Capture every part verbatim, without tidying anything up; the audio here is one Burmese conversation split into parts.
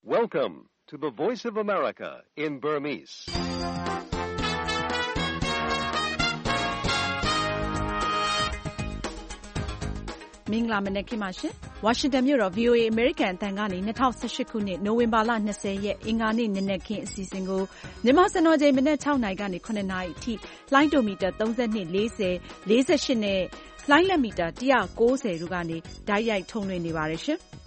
Welcome to the Voice of America in Burmese. ။မင်္ဂလာမနက်ခင်းပါရှင်။ ဝါရှင်တန်မြို့တော် ဗွီအိုအေ အမေရိကန်အသံကနေ၂၀၁၈ခုနှစ်နိုဝင်ဘာလ၂၀ရက်အင်္ဂါနေ့နံနက်ခင်းအစီအစဉ်ကိုမြန်မာစံတော်ချိန်မနက်၆နာရီကနေ၇နာရီအထိလှိုင်းတိုမီတာသုံး၂၊၄၀၊၄၈နဲ့လှိုင်းလက်မီတာ၁၉၀တို့ကနေတိုက်ရိုက်ထုတ်လွှင့်နေပါတယ်ရှင်။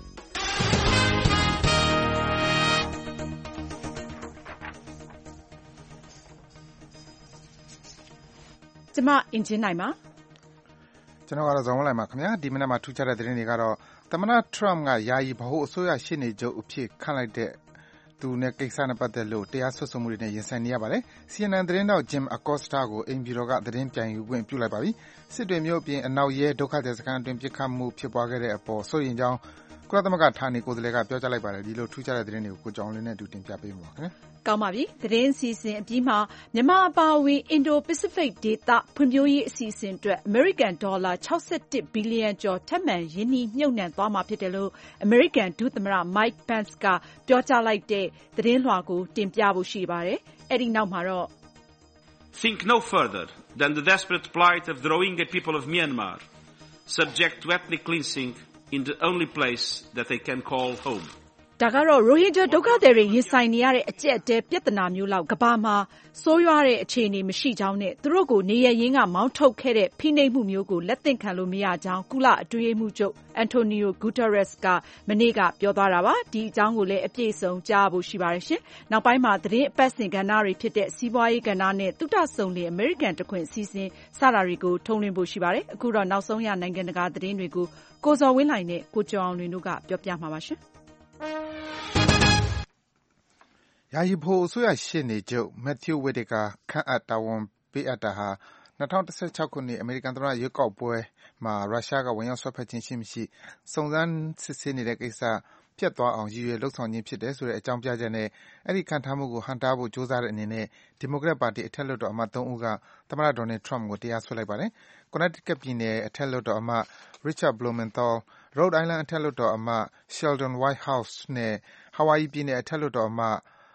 ကျမအင်ဂျင်နိုင်ပါကျွန်တော်ကတော့ဇော်ဝင်းလှိုင်ပါခင်ဗျာဒီမနက်မှာထူးခြားတဲ့သတင်းတွေကတော့သမ္မတထရမ့်ကယာယီဗဟိုအစိုးရရှေ့နေချုပ်အဖြစ်ခန့်လိုက်တဲ့သူနဲ့ကိစ္စနဲ့ပတ်သက်လို့တရားစွဲဆိုမှုတွေနဲ့ရင်ဆိုင်နေရပါတယ် C N N သတင်းတောက် Jim Acosta ကိုအိမ်ဖြူတော်ကသတင်းပြန်ယူခွင့်ပြုလိုက်ပါပြီစစ်တွေမျိုးအပြင်အနောက်ရဲဒုက္ခသည်စခန်းအတွင်းပြစ်ခတ်မှုဖြစ်ပွားခဲ့တဲ့အပေါ်စိုးရိမ်ကြောင်းကုလသမဂ္ဂဌာနေကိုယ်စားလှယ်ကပြောကြားလိုက်ပါတယ်ဒီလိုထူးခြားတဲ့သတင်းတွေကိုကိုကြောင်လင်းနဲ့အတူတင်ပြပေးမှာပါခင်ဗျာကောင်းပါပြီသတင်းအစီအစဉ်အပြီးမှာမြန်မာအပါအဝင် Indo-Pacific ဒေသဖွံ့ဖြိုးရေးအစီအစဉ်အတွက် American ဒေါ်လာ၆၁ဘီလီယံကျော်ထပ်မံရင်းနှီးမြှုပ်နှံသွားမှာဖြစ်တယ်လို့ American ဒုသမ္မတ Mike Pence ကပြောကြားလိုက်တဲ့သတင်းလွှာကိုတင်ပြဖို့ရှိပါတယ်အဲဒီနောက်မှာတော့ Think no further than the desperate plight of the Rohingya people of Myanmar, subject to ethnic cleansing in the only place that they can call home. ဒါကတော့ Rohingya ဒုက္ခသည်တွေရင်ဆိုင်နေရတဲ့အကျပ်အတည်းပြဿနာမျိုးလောက်ကမ္ဘာမှာဆိုးရွားတဲ့အခြေအနေမရှိကြောင်းနဲ့သူတို့ကိုနေရရင်းကမောင်းထုတ်ခဲ့တဲ့ဖိနှိပ်မှုမျိုးကိုလက်သင့်ခံလို့မရကြောင်းကုလအတွင်းရေးမှူးချုပ် Antonio Guterres ကမနေ့ကပြောသွားတာပါဒီအကြောင်းကိုလည်းအပြည့်အစုံကြားဖို့ရှိပါတယ်ရှင်နောက်ပိုင်းမှာသတင်းအပတ်စဉ်ကဏ္ဍတွေဖြစ်တဲ့စီးပွားရေးကဏ္ဍနဲ့သုတဆုံလင် American တခွင်အစီအစဉ်စတာတွေကိုထုတ်လွှင့်ဖို့ရှိပါတယ်အခုတော့နောက်ဆုံးရနိုင်ငံတကာသတင်းတွေကိုကိုဇော်ဝင်းလှိုင်နဲ့ကိုကျော်အောင်လွင်တို့ကပြောပြမှာပါရှင်ယာယီဗဟိုအစိုးရရှေ့နေချုပ် Matthew Whitaker ခန့်အပ်တာဝန်ပေးအပ်တာဟာ၂၀၁၆ခုနှစ်အမေရိကန်သမ္မတရွေးကောက်ပွဲမှာရုရှားကဝင်ရောက်စွက်ဖက်ခြင်းရှိမရှိစုံစမ်းစစ်ဆေးနေတဲ့ကိစ္စပျက်သွားအောင်ရည်ရွယ်လုပ်ဆောင်ခြင်းဖြစ်တယ်ဆိုတဲ့အကြောင်းပြချက်နဲ့အဲဒီခန့်ထားမှုကိုဟန့်တားဖို့ကြိုးစားတဲ့အနေနဲ့ဒီမိုကရက်ပါတီအထက်လွှတ်တော်အမတ်သုံးဦးကသမ္မတ Donald Trump ကိုတရားစွဲလိုက်ပါတယ်။ Connecticut ပြည်နယ်အထက်လွှတ်တော်အမတ် Richard Blumenthal, Rhode Island အထက်လွှတ်တော်အမတ် Sheldon Whitehouse နဲ့ Hawaii ပြည်နယ်အထက်လွှတ်တော်အမတ်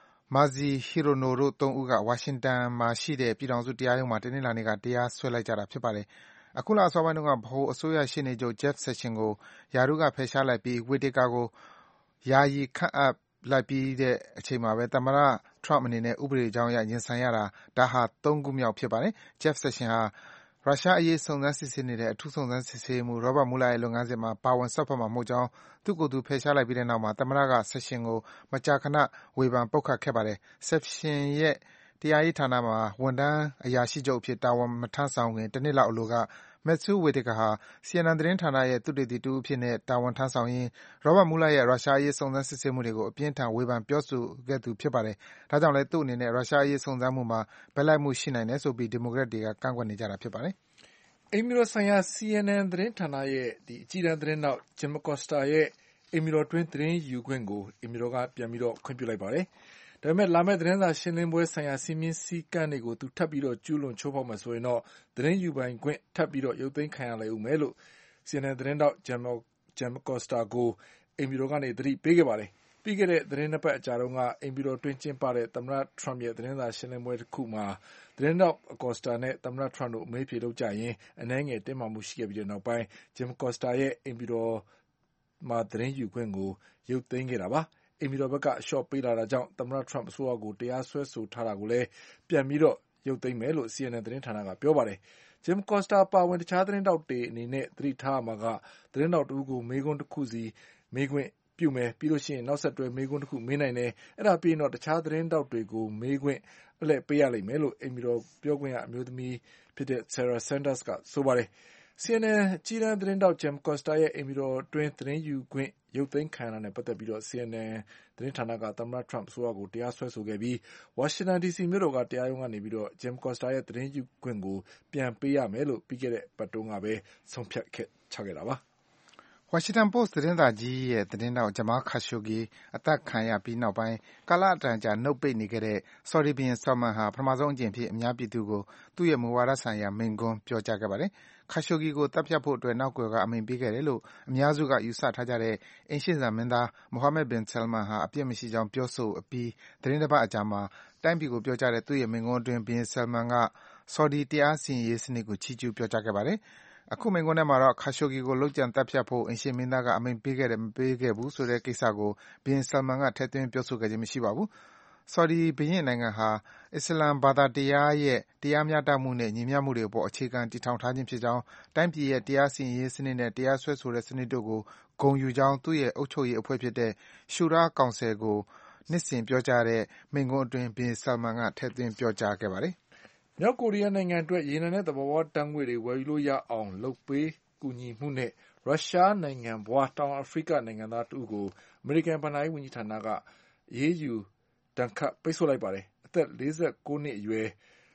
Mazie Hirono တို့သုံးဦးကဝါရှင်တန်မှာရှိတဲ့ပြည်ထောင်စုတရားရုံးမှာတနင်္လာနေ့ကတရားစွဲလိုက်ကြတာဖြစ်ပါတယ်။အခုလအစောပိုင်းတုန်းကဗဟိုအစိုးရရှေ့နေချုပ် Jeff Sessions ကိုရာထူးကဖယ်ရှားလိုက်ပြီး Whitaker ကိုယာယီခန့်အပ်လိုက်ပြီးတဲ့အချိန်မှာပဲသမ္မတ Trump အနေနဲ့ဥပဒေကြောင်းအရရင်ဆိုင်ရတာဒါဟာသုံးခုမြောက်ဖြစ်ပါတယ်။ Jeff Sessions ဟာရုရှားအရေးစုံစမ်းစစ်ဆေးနေတဲ့အထူးစုံစမ်းစစ်ဆေးရေးမှူး Robert Mueller ရဲ့လုပ်ငန်းစဉ်မှာပါဝင်စွက်ဖက်မှာမဟုတ်ကြောင်းသူ့ကိုယ်သူဖယ်ရှားလိုက်ပြီးတဲ့နောက်မှာသမ္မတက Sessions ကိုမကြာခဏဝေဖန်ပုတ်ခတ်ခဲ့ပါတယ်။ Sessions ရဲ့တရားရေးဌာနမှာဝန်ထမ်းအရာရှိချုပ်အဖြစ်တာဝန်မထမ်းဆောင်ခင်တနှစ်လောက်အလိုကMatthew Whitaker ဟာ C N N သတင်းဌာနရဲ့သုတေသီတဦးအဖြစ်တာဝန်ထမ်းဆောင်ရင်း Robert Mueller ရဲ့ရုရှားအရေးစုံစမ်းစစ်ဆေးမှုတွေကိုအပြင်းအထန်ဝေဖန်ပြောဆိုခဲ့သူဖြစ်ပါတယ်။ဒါကြောင့်လည်းသူ့အနေနဲ့ရုရှားအရေးစုံစမ်းမှုမှာဘက်လိုက်မှုရှိနိုင်တယ်ဆိုပြီးဒီမိုကရက်တွေကကန့်ကွက်နေကြတာဖြစ်ပါတယ်။အိမ်ဖြူတော်ဆိုင်ရာ C N N သတင်းဌာနရဲ့ဒီအကြီးတန်းသတင်းတောက် Jim Acosta ရဲ့အိမ်ဖြူတော်တွင်းသတင်းယူခွင့်ကိုအိမ်ဖြူတော်ကပြန်ပြီးတော့ခွင့်ပြုလိုက်ပါတယ်။ဒါပေမဲ့လာမယ့်သတင်းစာရှင်းလင်းပွဲဆိုင်ရာစီမင်းစည်းကမ်းတွေကိုသူထပ်ပြီးတော့ကျူးလွန်ချိုးဖောက်မယ်ဆိုရင်တော့သတင်းယူပိုင်ခွင့်ထပ်ပြီးတော့ရုပ်သိမ်းခံရလိမ့်ဦးမယ်လို့ C N N သတင်းတောက် Jim Acosta ကိုအိမ်ဖြူတော်ကနေသတိပေးခဲ့ပါတယ်။ပြီးခဲ့တဲ့သတင်းနှစ်ပတ်အကြာတုန်းကအိမ်ဖြူတော်တွင်းကျင်းပတဲ့သမ္မတ Trump ရဲ့သတင်းစာရှင်းလင်းပွဲတစ်ခုမှာသတင်းတောက် Acosta နဲ့သမ္မတ Trump တို့အမေးဖြေလုပ်ကြရင်အနည်းငယ်တင်းမာမှုရှိခဲ့ပြီးတဲ့နောက်ပိုင်း Jim Acosta ရဲ့အိမ်ဖြူတော်မှာသတင်းယူခွင့်ကိုရုပ်သိမ်းခဲ့တာပါ။အိမ်ဖြူတော်ဘက်ကအလျှော့ပေးလာတာကြောင့်သမ္မတ Trump အစိုးရကိုတရားစွဲဆိုထားတာကိုလည်းပြန်ပြီးတော့ရုပ်သိမ်းမယ်လို့ C N N သတင်းဌာနကပြောပါတယ်။ Jim Acosta ပါဝင်တခြားသတင်းတောက်တွေအနေနဲ့သတိထားမှာကသတင်းတောက်တဦးကိုမေးခွန်းတစ်ခုစီမေးခွင့်ပြုမယ်ပြီးလို့ရှိရင်နောက်ဆက်တွဲမေးခွန်းတစ်ခုမေးနိုင်တယ်အဲ့ဒါပြီးရင်တော့တခြားသတင်းတောက်တွေကိုမေးခွင့်အလှည့်ပေးရလိမ့်မယ်လို့အိမ်ဖြူတော်ပြောခွင့်ရအမျိုးသမီးဖြစ်တဲ့ Sarah Sanders ကဆိုပါတယ်။ C N N အကြီးတန်းသတင်းတောက် Jim Acosta ရဲ့အိမ်ဖြူတော်တွင်းသတင်းယူခွင့်ရုပ်သိမ်းခံရတာနဲ့ပတ်သက်ပြီးတော့ C N N သတင်းဌာနကသမ္မတ Trump အစိုးရကိုတရားစွဲဆိုခဲ့ပြီးဝါရှင်တန်ဒီစီမြို့တော်ကတရားရုံးကနေပြီးတော့ Jim Acosta ရဲ့သတင်းယူခွင့်ကိုပြန်ပေးရမယ်လို့ပြီးခဲ့တဲ့အပတ်တုန်းကပဲဆုံးဖြတ်ခဲ့ချခဲ့တာပါ။ Washington Post သတင်းစာကြီးရဲ့သတင်းထောက် Jamal Khashoggi အသတ်ခံရပြီးနောက်ပိုင်းကာလအတန်ကြာနှုတ်ပိတ်နေခဲ့တဲ့ Saudi ဘုရင် Salman ဟာပထမဆုံးအကြိမ်အဖြစ်အများပြည်သူကိုသူ့ရဲ့မူဝါဒဆိုင်ရာမိန့်ခွန်းပြောကြားခဲ့ပါတယ်။ Khashoggi ကိုသတ်ဖြတ်ဖို့အတွက်နောက်ကွယ်ကအမိန့်ပေးခဲ့တယ်လို့အများစုကယူဆထားကြတဲ့အိမ်ရှေ့စံမင်းသား Mohammed bin Salman ဟာအပြစ်မရှိကြောင်းပြောဆိုအပြီးသီတင်းတပတ်အကြာမှာတိုင်းပြည်ကိုပြောကြားတဲ့သူ့ရဲ့မိန့်ခွန်းအတွင်းဘုရင် Salman က Saudi တရားစီရင်ရေးစနစ်ကိုချီးကျူးပြောကြားခဲ့ပါတယ်။ အခုမိန့်ခွန်းထဲမှာတော့ Khashoggi ကိုလုပ်ကြံသတ်ဖြတ်ဖို့အိမ်ရှေ့မင်းသားကအမိန့်ပေးခဲ့တယ်မပေးခဲ့ဘူးဆိုတဲ့ကိစ္စကိုဘုရင် Salman ကထည့်သွင်းပြောဆိုခဲ့ခြင်းမရှိပါဘူး။ Saudi ဘုရင့်နိုင်ငံဟာ အစ္စလာမ်ဘာသာတရားရဲ့တရားမျှတမှုနဲ့ညီမျှမှုတွေအပေါ်အခြေခံတည်ထောင်ထားခြင်းဖြစ်ကြောင်း၊ တိုင်းပြည်ရဲ့တရားစီရင်ရေးစနစ်နဲ့တရားစွဲဆိုတဲ့စနစ်တို့ကိုဂုဏ်ယူကြောင်းသူ့ရဲ့အုပ်ချုပ်ရေးအဖွဲ့ဖြစ်တဲ့ Shura ကောင်စီကိုနှစ်စဉ်ပြောကြားတဲ့မိန့်ခွန်းအတွင်းဘုရင် Salman ကထည့်သွင်းပြောကြားခဲ့ပါတယ်။မြောက်ကိုရီးယားနိုင်ငံအတွက်ရေနံနဲ့သဘာဝဓါတ်ငွေ့တွေဝယ်ယူလို့ရအောင်လုပ်ပေးကူညီမှုနဲ့ရုရှားနိုင်ငံဘွားတောင်အာဖရိကနိုင်ငံသားတဦးကိုအမေရိကန်ဘဏ္ဍာရေးဝန်ကြီးဌာနကအရေးယူဒဏ်ခတ်ပိတ်ဆို့လိုက်ပါတယ်။အသက်လေးဆယ်ကိုနှစ်အရွယ်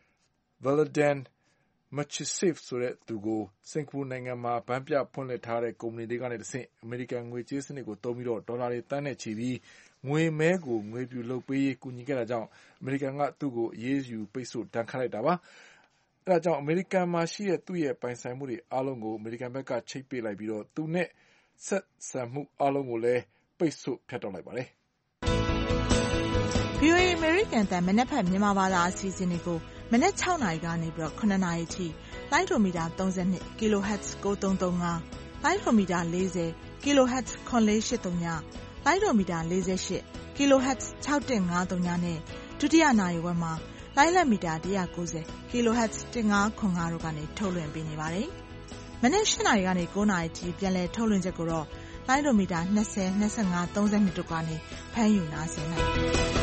Vladan Machitsev ဆိုတဲ့သူကိုစင်ကာပူနိုင်ငံမှာဘဏ်ပြဖွင့်လှစ်ထားတဲ့ကုမ္ပဏီတွေကနေတဆင့်အမေရိကန်ငွေကြေးစနစ်ကိုသုံးပြီးဒေါ်လာတွေသန်းနဲ့ချီပြီးငွေမဲကိုငွေပြူလုပ်ပေးရေးကူညီခဲ့တာကြောင့်အမေရိကန်ကသူ့ကိုအရေးယူပိတ်ဆို့ဒဏ်ခတ်လိုက်တာပါ။အဲဒါကြောင့်အမေရိကန်မှာရှိတဲ့သူ့ရဲ့ပိုင်ဆိုင်မှုတွေအားလုံးကိုအမေရိကန်ဘက်ကချိတ်ပိတ်လိုက်ပြီးသူနဲ့ဆက်ဆံမှုအားလုံးကိုလည်းပိတ်ဆို့ဖြတ်တောက်လိုက်ပါတယ်။ဗွီအိုအေ American တန်မနက်ဖြန်မြန်မာဘာသာအစီအစဉ်တွေကိုမနက်၆နာရီကနေပြီးတော့ခုနှစ်နာရီထိလိုင်းဒိုမီတာသုံး၂ kilohertz ကိုသုံးသုံး၅လိုင်းဒိုမီတာ၄၀ kilohertz ခွန်လေး၈၃ညလိုင်းဒိုမီတာ၄၈ kilohertz ၆၁၅၃ညနဲ့ဒုတိယနာရီဝက်မှာလိုင်းလက်မီတာ၁၉၀ kilohertz ၁၅ခွန်၅တို့ကနေထုတ်လွှင့်ပေးနေပါတယ်။မနက်၈နာရီကနေ၉နာရီထိပြန်လည်ထုတ်လွှင့်ချက်ကိုတော့လိုင်းဒိုမီတာ၂၀ ၂၅ ၃၂တို့ကနေဖမ်းယူနားဆင်နိုင်ပါတယ်။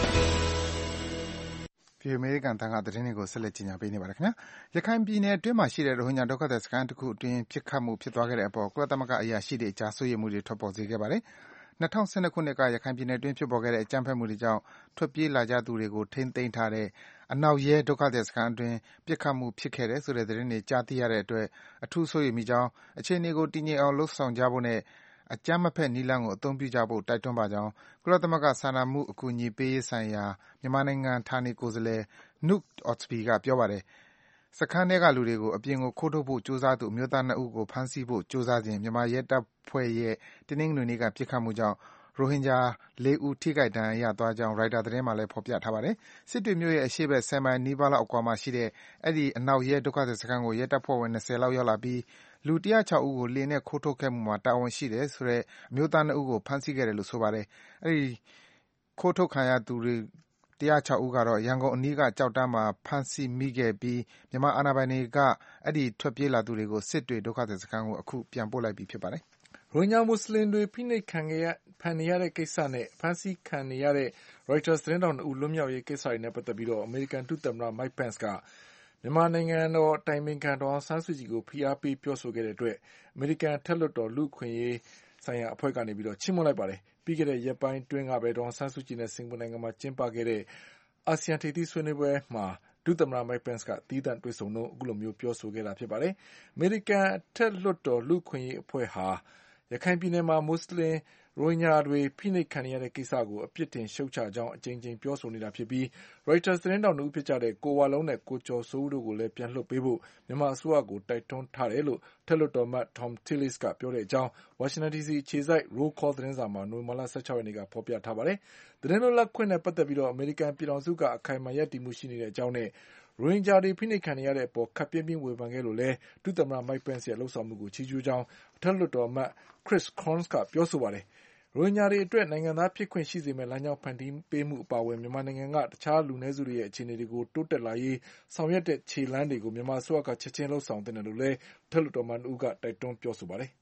ဒီအမေရိကန်တန်ခါသတင်းတွေကိုဆက်လက်ကြီးညာပေးနေပါတယ်ခင်ဗျာရခိုင်ပြည်နယ်အတွင်းမှာရှိတဲ့ရိုဟင်ဂျာဒုက္ခသည်စခန်းတစ်ခုအတွင်းပြစ်ခတ်မှုဖြစ်သွားခဲ့တဲ့အပေါ်ကုလသမဂ္ဂအရာရှိတွေအကြားစိုးရိမ်မှုတွေထွက်ပေါ်စေခဲ့ပါတယ်၂၀၁၂ခုနှစ်ကရခိုင်ပြည်နယ်အတွင်းဖြစ်ပေါ်ခဲ့တဲ့အကြမ်းဖက်မှုတွေကြောင့်ထွက်ပြေးလာကြသူတွေကိုထိန်းသိမ်းထားတဲ့အနောက်ရဲဒုက္ခသည်စခန်းအတွင်းပြစ်ခတ်မှုဖြစ်ခဲ့တယ်ဆိုတဲ့သတင်းတွေကြားသိရတဲ့အတွက်အထူးစိုးရိမ်မိကြောင်းအခြေအနေကိုတည်ငြိမ်အောင်လုပ်ဆောင်ကြဖို့နဲ့အကြမ်းမဖက်နည်းလမ်းကိုအသုံးပြုကြဖို့တိုက်တွန်းပါကြောင်းကုလသမဂ္ဂစာနာမှုအကူအညီပေးရေးဆိုင်ရာမြန်မာနိုင်ငံဌာနေကိုယ်စားလှယ် Knut Ostby ကပြောပါတယ်။စခန်းထဲကလူတွေကိုအပြင်ကိုခိုးထုတ်ဖို့ကြိုးစားသူအမျိုးသားနှစ်ဦးကိုဖမ်းဆီးဖို့ကြိုးစားစဉ်မြန်မာရဲတပ်ဖွဲ့ရဲ့တနင်္ဂနွေနေ့ကပြစ်ခတ်မှုကြောင့်ရိုဟင်ဂျာလေးဦးထိခိုက်ဒဏ်ရာရသွားကြောင်းရိုက်တာသတင်းမှာလည်းဖော်ပြထားပါတယ်။စစ်တွေမြို့ရဲ့အရှေ့ဘက်ဆယ်မိုင်နီးပါးလောက်အကွာမှာရှိတဲ့အဲဒီအနောက်ရဲဒုက္ခသည်စခန်းကိုရဲတပ်ဖွဲ့ဝင်၂၀လောက်ရောက်လာပြီးလူ၁၀၆ဦးကိုလှေနဲ့ခိုးထုတ်ခဲ့မှုမှာတာဝန်ရှိတယ်ဆိုတဲ့အမျိုးသားနှစ်ဦးကိုဖမ်းဆီးခဲ့တယ်လို့ဆိုပါတယ်။အဲဒီခိုးထုတ်ခံရသူတွေ၁၀၆ဦးကတော့ရန်ကုန်အနီးကကျောက်တန်းမှာဖမ်းဆီးမိခဲ့ပြီးမြန်မာအာဏာပိုင်တွေကအဲဒီထွက်ပြေးလာသူတွေကိုစစ်တွေဒုက္ခသည်စခန်းကိုအခုပြန်ပို့လိုက်ပြီဖြစ်ပါတယ်။ရိုဟင်ဂျာမွတ်စလင်တွေဖိနှိပ်ခံရဖန်နေရတဲ့ကိစ္စနဲ့ဖမ်းဆီးခံနေရတဲ့ Reuters သတင်းထောက်နှစ်ဦးလွတ်မြောက်ရေးကိစ္စတွေနဲ့ပတ်သက်ပြီးအမေရိကန်ဒုသမ္မတ Mike Pence ကမြန်မာနိုင်ငံတော်အတိုင်ပင်ခံဒေါ်အောင်ဆန်းစုကြည်ကိုဖိအားပေးပြောဆိုခဲ့တဲ့အတွက်အမေရိကန်အထက်လွှတ်တော်လူ့အခွင့်အရေးဆိုင်ရာအဖွဲ့ကနေပြီးတော့ချီးမွမ်းလိုက်ပါတယ်။ပြီးခဲ့တဲ့ရက်ပိုင်းအတွင်းကပဲဒေါ်အောင်ဆန်းစုကြည်နဲ့စင်ကာပူနိုင်ငံမှာကျင်းပခဲ့တဲ့အာဆီယံထိပ်သီးဆွေးနွေးပွဲမှာဒုသမ္မတ Mike Pence ကသီးသန့်တွေ့ဆုံတော့အခုလိုမျိုးပြောဆိုခဲ့တာဖြစ်ပါတယ်။အမေရိကန်အထက်လွှတ်တော်လူ့အခွင့်အရေးအဖွဲ့ဟာရခိုင်ပြည်နယ်မှာမွတ်စလင်ရိုဟင်ဂျာတွေဖိနှိပ်ခံရတဲ့ကိစ္စကိုအပြစ်တင်ရှုတ်ချကြောင်းအကြိမ်ကြိမ်ပြောဆိုနေတာဖြစ်ပြီး Reuters သတင်းထောက်နှစ်ဦးဖြစ်ကြတဲ့ကိုဝလုံးနဲ့ကိုကျော်စိုးဦးတို့ကိုလည်းပြန်လွှတ်ပေးဖို့မြန်မာအစိုးရကိုတိုက်တွန်းထားတယ်လို့အထက်လွှတ်တော်အမတ် Tom Tillis ကပြောတဲ့အကြောင်းဝါရှင်တန်ဒီစီအခြေစိုက် Roll Call သတင်းစာမှာနိုဝင်ဘာလ၁၆ရက်နေ့ကဖော်ပြထားပါတယ်။သတင်းလွတ်လပ်ခွင့်နဲ့ပတ်သက်ပြီးအမေရိကန်ပြည်ထောင်စုကအခိုင်အမာရပ်တည်မှုရှိနေတဲ့အကြောင်းနဲ့ရိုဟင်ဂျာတွေဖိနှိပ်ခံနေရတဲ့အပေါ်ခပ်ပြင်းပြင်းဝေဖန်ခဲ့လို့လည်းဒုသမ္မတ Mike Pence ရဲ့လှုပ်ဆောင်မှုကိုချီးကျူးကြောင်းအထက်လွှတ်တော်အမတ် Chris Coons ကပြောဆိုပါတယ်။ရိုဟင်ဂျာတွေအတွက်နိုင်ငံသားဖြစ်ခွင့်ရှိစေမယ့်လမ်းကြောင်းဖန်တီးပေးမှုအပါအဝင်မြန်မာနိုင်ငံကတခြားလူနည်းစုတွေရဲ့အခြေအနေတွေကိုတိုးတက်လာရေးဆောင်ရွက်တဲ့ခြေလှမ်းတွေကိုမြန်မာအစိုးရကချက်ချင်းလှုပ်ဆောင်သင့်တယ်လို့လည်းအထက်လွှတ်တော်အမတ်နှစ်ဦးကတိုက်တွန်းပြောဆိုပါတယ်။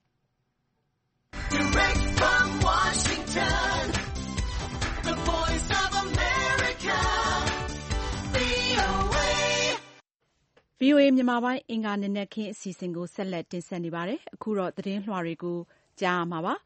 Direct from Washington, the voice of America, ဗွီအိုအေ မြန်မာပိုင်းအင်္ဂါနံနက်ခင်းအစီအစဉ်ကိုဆက်လက်တင်ဆက်နေပါတယ်။အခုတော့သတင်းလွှာတွေကိုကြားရမှာပါ။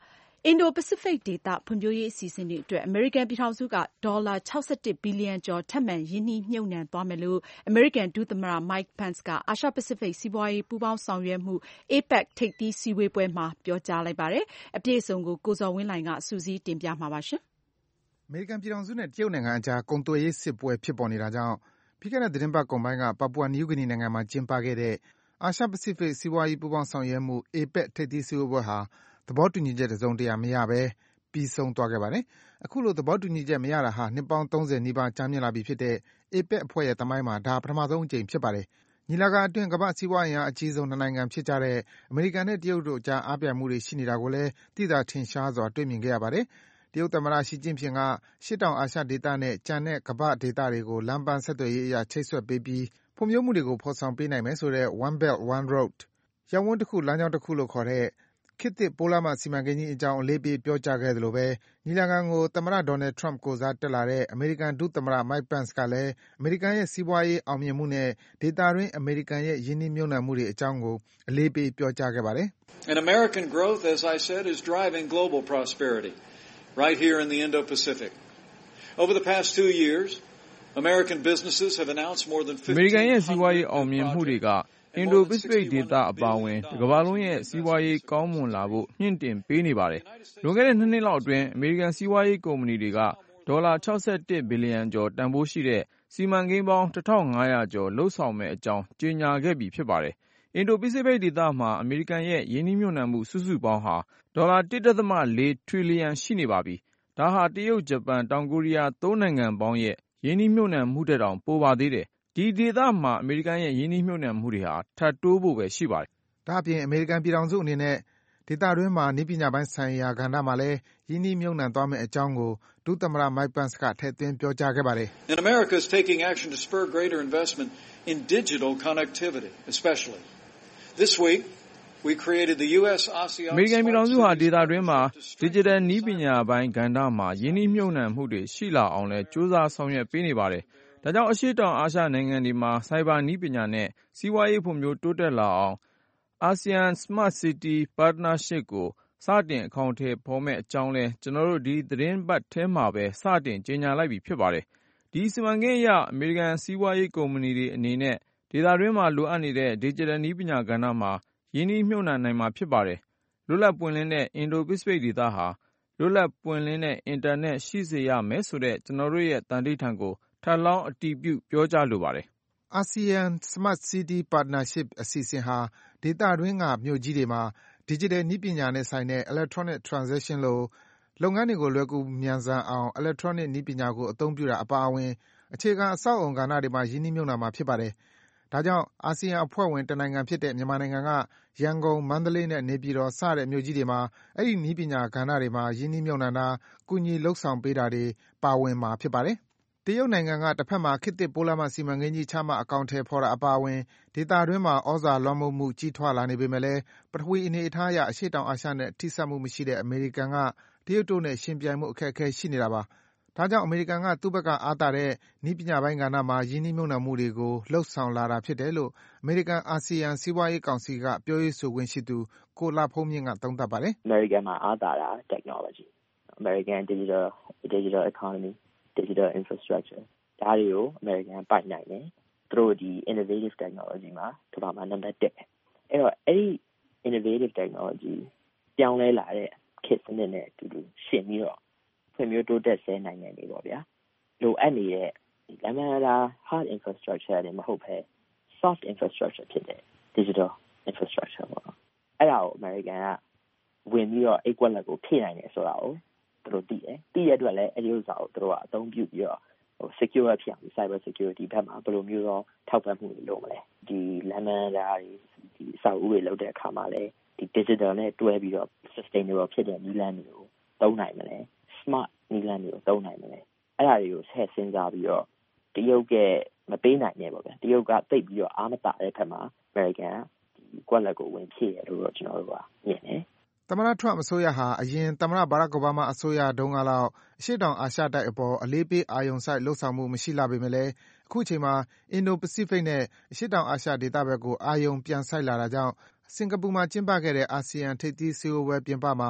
အင်ဒိုပစိဖိတ်ဒေသဖွံ့ဖြိုးရေးအစီအစဉ်တွေအတွက်အမေရိကန်ပြည်ထောင်စုကဒေါ်လာ ၆၁ ဘီလီယံကျော်ထပ်မံရင်းနှီးမြှုပ်နှံသွားမယ်လို့အမေရိကန်ဒုသမ္မတ Mike Pence ကအာရှပစိဖိတ်စီးပွားရေးပူးပေါင်းဆောင်ရွက်မှု အေပက် ထိပ်သီးစည်းဝေးပွဲမှာပြောကြားလိုက်ပါတယ်။ အပြည့်အစုံကိုကိုဇော်ဝင်းလှိုင်ကစုစည်းတင်ပြမှာပါ။အမေရိကန်ပြည်ထောင်စုနဲ့တရုတ်နိုင်ငံအကြားကုန်သွယ်ရေးစစ်ပွဲဖြစ်ပေါ်နေတာကြောင့်ပြီးခဲ့တဲ့သီတင်းပတ်ကုန်ပိုင်းကပါပူဝါနယူးဂီနီနိုင်ငံမှာကျင်းပခဲ့တဲ့အာရှပစိဖိတ်စီးပွားရေးပူးပေါင်းဆောင်ရွက်မှု အေပက် ထိပ်သီးစည်းဝေးပွဲဟာသဘောတူညီချက်တစုံတရာမရဘဲပြီးဆုံးသွားခဲ့ပါတယ်။ အခုလိုသဘောတူညီချက်မရတာဟာနှစ်ပေါင်းသုံးဆယ်နီးပါးကြာမြင့်လာပြီဖြစ်တဲ့ အေပက်အဖွဲ့ရဲ့သမိုင်းမှာဒါပထမဆုံးအကြိမ်ဖြစ်ပါတယ်။ ညီလာခံအတွင်းကမ္ဘာ့စီးပွားအင်အားအကြီးဆုံးနှစ်နိုင်ငံဖြစ်ကြတဲ့အမေရိကန်နဲ့တရုတ်တို့အကြားအားပြိုင်မှုတွေရှိနေတာကိုလည်းသိသာထင်ရှားစွာတွေ့မြင်ခဲ့ရပါတယ်။ တရုတ်သမ္မတရှီကျင့်ဖျင်က အရှေ့တောင်အာရှဒေသနဲ့ကျန်တဲ့ကမ္ဘာ့ဒေသတွေကိုလမ်းပန်းဆက်သွယ်ရေးအရချိတ်ဆက်ပေးပြီးဖွံ့ဖြိုးမှုတွေကိုဖော်ဆောင်ပေးနိုင်မယ်ဆိုတဲ့ One Belt One Road ရပ်ဝန်းတခုလမ်းကြောင်းတခုလို့ခေါ်တဲ့ခေတ်သစ်ပိုးလမ်းမစီမံကိန်းကြီးအကြောင်းအလေးပေးပြောကြားခဲ့သလိုဘဲညီလာခံကိုသမ္မတ Donald Trump ကိုယ်စားတက်လာတဲ့အမေရိကန်ဒုသမ္မတ Mike Pence ကလည်းအမေရိကန်ရဲ့စီးပွားရေးအောင်မြင်မှုနဲ့ဒေသတွင်းအမေရိကန်ရဲ့ရင်းနှီးမြှုပ်နှံမှုတွေအကြောင်းကိုအလေးပေးပြောကြားခဲ့ပါတယ်။ And American growth, as I said, is driving global prosperity right here in the Indo-Pacific. Over the past two years, American businesses have announced more than fifteen hundred အမေရိကန်ရဲ့စီးပွားရေးအောင်မြင်မှုတွေကအင်ဒိုပစိဖိတ်ဒေသအပါအဝင်တစ်ကမ္ဘာလုံးရဲ့စီးပွားရေးကောင်းမွန်လာဖို့မြင့်တင်ပေးနေပါတယ်။လွန်ခဲ့တဲ့နှစ်နှစ်လောက်အတွင်းအမေရိကန်စီးပွားရေးကုမ္ပဏီတွေကဒေါ်လာ ၆၁ ဘီလီယံကျော်တန်ဖိုးရှိတဲ့စီမံကိန်းပေါင်း တစ်ထောင်ငါးရာ ကျော်လှုပ်ဆောင်မယ့်အကြောင်းကြေညာခဲ့ပြီဖြစ်ပါတယ်။အင်ဒိုပစိဖိတ်ဒေသမှာအမေရိကန်ရဲ့ယင်းနှီးမြှုပ်နှံမှုစုစုပေါင်းဟာဒေါ်လာ တစ်ဒသမ လေး ထရီလီယံရှိနေပါပြီ။ဒါဟာတရုတ်၊ဂျပန်၊တောင်ကိုရီးယားသုံးနိုင်ငံပေါင်းရဲ့ယင်းနှီးမြှုပ်နှံမှုထက်တောင်ပိုပါသေးတယ်။ဒီဒေသမှာအမေရိကန်ရဲ့ယင်းနှီးမြှုပ်နှံမှုတွေဟာထပ်တိုးဖို့ပဲရှိပါတယ်။ဒါ့အပြင်အမေရိကန်ပြည်ထောင်စုအနေနဲ့ဒေသတွင်းမှာနည်းပညာပိုင်းဆိုင်ရာကဏ္ဍမှာလည်းရင်းနှီးမြှုပ်နှံသွားမယ့်အကြောင်းကိုဒုသမ္မတ Mike Pence ကထည့်သွင်းပြောကြားခဲ့ပါတယ်။ And America is taking action to spur greater investment in digital connectivity, especially. This week, we created the U S A S E A N အမေရိကန်ပြည်ထောင်စုဟာဒေသတွင်းမှာ digital နည်းပညာပိုင်းကဏ္ဍမှာယင်းနှီးမြှုပ်နှံမှုတွေရှိလာအောင်လဲကြိုးစားဆောင်ရွက်ပေးနေပါတယ်။ဒါကြောင့်အရှေ့တောင်အာရှနိုင်ငံတွေမှာစိုက်ဘာနည်းပညာနဲ့စီးပွားရေးဖွံ့ဖြိုးတိုးတက်လာအောင် အာဆီယံ Smart City Partnership ကိုစတင်အကောင်အထည်ဖော်မယ့်အကြောင်းလဲကျွန်တော်တို့ဒီသတင်းပတ်ထဲမှာပဲစတင်ကြေညာလိုက်ပြီဖြစ်ပါတယ်။ဒီစီမံကိန်းအရအမေရိကန်စီးပွားရေးကုမ္ပဏီတွေအနေနဲ့ဒေသတွင်းမှာလိုအပ်နေတဲ့ digital နည်းပညာကဏ္ဍမှာရင်းနှီးမြှုပ်နှံနိုင်မှာဖြစ်ပါတယ်။လွတ်လပ်ပွင့်လင်းတဲ့အင်ဒိုပစိဖိတ်ဒေသဟာလွတ်လပ်ပွင့်လင်းတဲ့အင်တာနက်ရှိစေရမယ်ဆိုတဲ့ကျွန်တော်တို့ရဲ့သန္နိဋ္ဌာန်ကိုထပ်လောင်းအတည်ပြုပြောကြားလိုပါတယ်။ အာဆီယံ Smart City Partnership အစီအစဉ်ဟာဒေသတွင်းကမြို့ကြီးတွေမှာ Digital နည်းပညာနဲ့ဆိုင်တဲ့ Electronic Transaction လိုလုပ်ငန်းတွေကိုလွယ်ကူမြန်ဆန်အောင် Electronic နည်းပညာကိုအသုံးပြုတာအပါအဝင်အခြေခံအဆောက်အအုံကဏ္ဍတွေမှာရင်းနှီးမြှုပ်နှံမှာဖြစ်ပါတယ်။ဒါကြောင့်အာဆီယံအဖွဲ့ဝင်တနိုင်ငံဖြစ်တဲ့မြန်မာနိုင်ငံကရန်ကုန်၊မန္တလေးနဲ့နေပြည်တော်စတဲ့မြို့ကြီးတွေမှာအဲဒီနည်းပညာကဏ္ဍတွေမှာရင်းနှီးမြှုပ်နှံတာကူညီလုပ်ဆောင်ပေးတာတွေပါဝင်မှာဖြစ်ပါတယ်။တရုတ်နိုင်ငံကတဘက်မှာခေတ်သစ်ပိုးလမ်းမစီမံကိန်းကြီးချမှတ်အကောင်အထည်ဖော်တာအပါအဝင်ဒေသတွင်းမှာသြဇာလွှမ်းမိုးမှုကြီးထွားလာနေပေမဲ့လည်းပထဝီအနေအထားအရအရှေ့တောင်အာရှနဲ့ထိစပ်မှုမရှိတဲ့အမေရိကန်ကတရုတ်တို့နဲ့ယှဉ်ပြိုင်ဖို့အခက်အခဲရှိနေတာပါ။ဒါကြောင့်အမေရိကန်ကသူ့ဘက်ကအားသာတဲ့နည်းပညာပိုင်းကဏ္ဍမှာရင်းနှီးမြှုပ်နှံမှုတွေကိုလုပ်ဆောင်လာတာဖြစ်တယ်လို့အမေရိကန်-အာဆီယံစီးပွားရေးကောင်စီကပြောရေးဆိုခွင့်ရှိသူကိုလှဖုန်းမြင့်ကသုံးသပ်ပါတယ်။အမေရိကန်မှာအားသာတာ technology, American digital digital economy, digital infrastructure ဒါတွေကိုအမေရိကန်ပိုင်နိုင်တယ်။သူတို့ဒီ innovative technology မှာကမ္ဘာမှာနံပါတ်တစ်။အဲ့တော့အဲ့ဒီ innovative technology ပြောင်းလဲလာတဲ့ခေတ်စနစ်နဲ့အတူတူရှင်းပြီးတော့ဖွံ့ဖြိုးတိုးတက်ဆဲနိုင်ငံတွေပေါ့ဗျာလိုအပ်နေတဲ့လမ်းမလာ hard infrastructure တွေမဟုတ်ဘဲ soft infrastructure ဖြစ်တဲ့ digital infrastructure ပေါ့အဲ့ဒါကိုအမေရိကန်ကဝင်ပြီးတော့အိတ်ကွက်လက်ကိုဖြည့်နိုင်တယ်ဆိုတာကိုသူတို့သိတယ်သိရတဲ့အတွက်လည်းအဲ့ဒီဥစ္စာကိုသူတို့ကအသုံးပြုပြီးတော့ဟို secure ဖြစ်အောင် cyber security ဘက်မှာဘယ်လိုမျိုးတော့ထောက်ပံ့မှုတွေလုပ်မလဲဒီလမ်းမလာဒီအဆောက်အဦတွေလုပ်တဲ့အခါမှာလည်းဒီ digital နဲ့တွဲပြီးတော့ sustainable ဖြစ်တဲ့နည်းလမ်းတွေကိုသုံးနိုင်မလဲ smart နည်းလမ်းတွေကိုသုံးနိုင်မလဲအဲ့ဒါတွေကိုဆက်စဉ်းစားပြီးတော့တရုတ်ကမပေးနိုင်နေပါဗျာတရုတ်ကသိပ်ပြီးတော့အားမတာတဲ့ဘက်မှာ American ဒီကွက်လက်ကိုဝင်ဖြည့်ရလို့တော့ကျွန်တော်တို့ကမြင်တယ်သမ္မတ Trump အစိုးရဟာအရင်သမ္မတ Barack Obama အစိုးရတုန်းကလောက်အရှေ့တောင်အာရှတိုက်အပေါ်အလေးပေးအာရုံစိုက်လှုပ်ဆောင်မှုမရှိလှပေမဲ့လည်းအခုချိန်မှာအင်ဒိုပစိဖိတ်နဲ့အရှေ့တောင်အာရှဒေသဘက်ကိုအာရုံပြန်စိုက်လာတာကြောင့်စင်ကာပူမှာကျင်းပခဲ့တဲ့အာဆီယံထိပ်သီးစည်းဝေးပွဲပြင်ပမှာ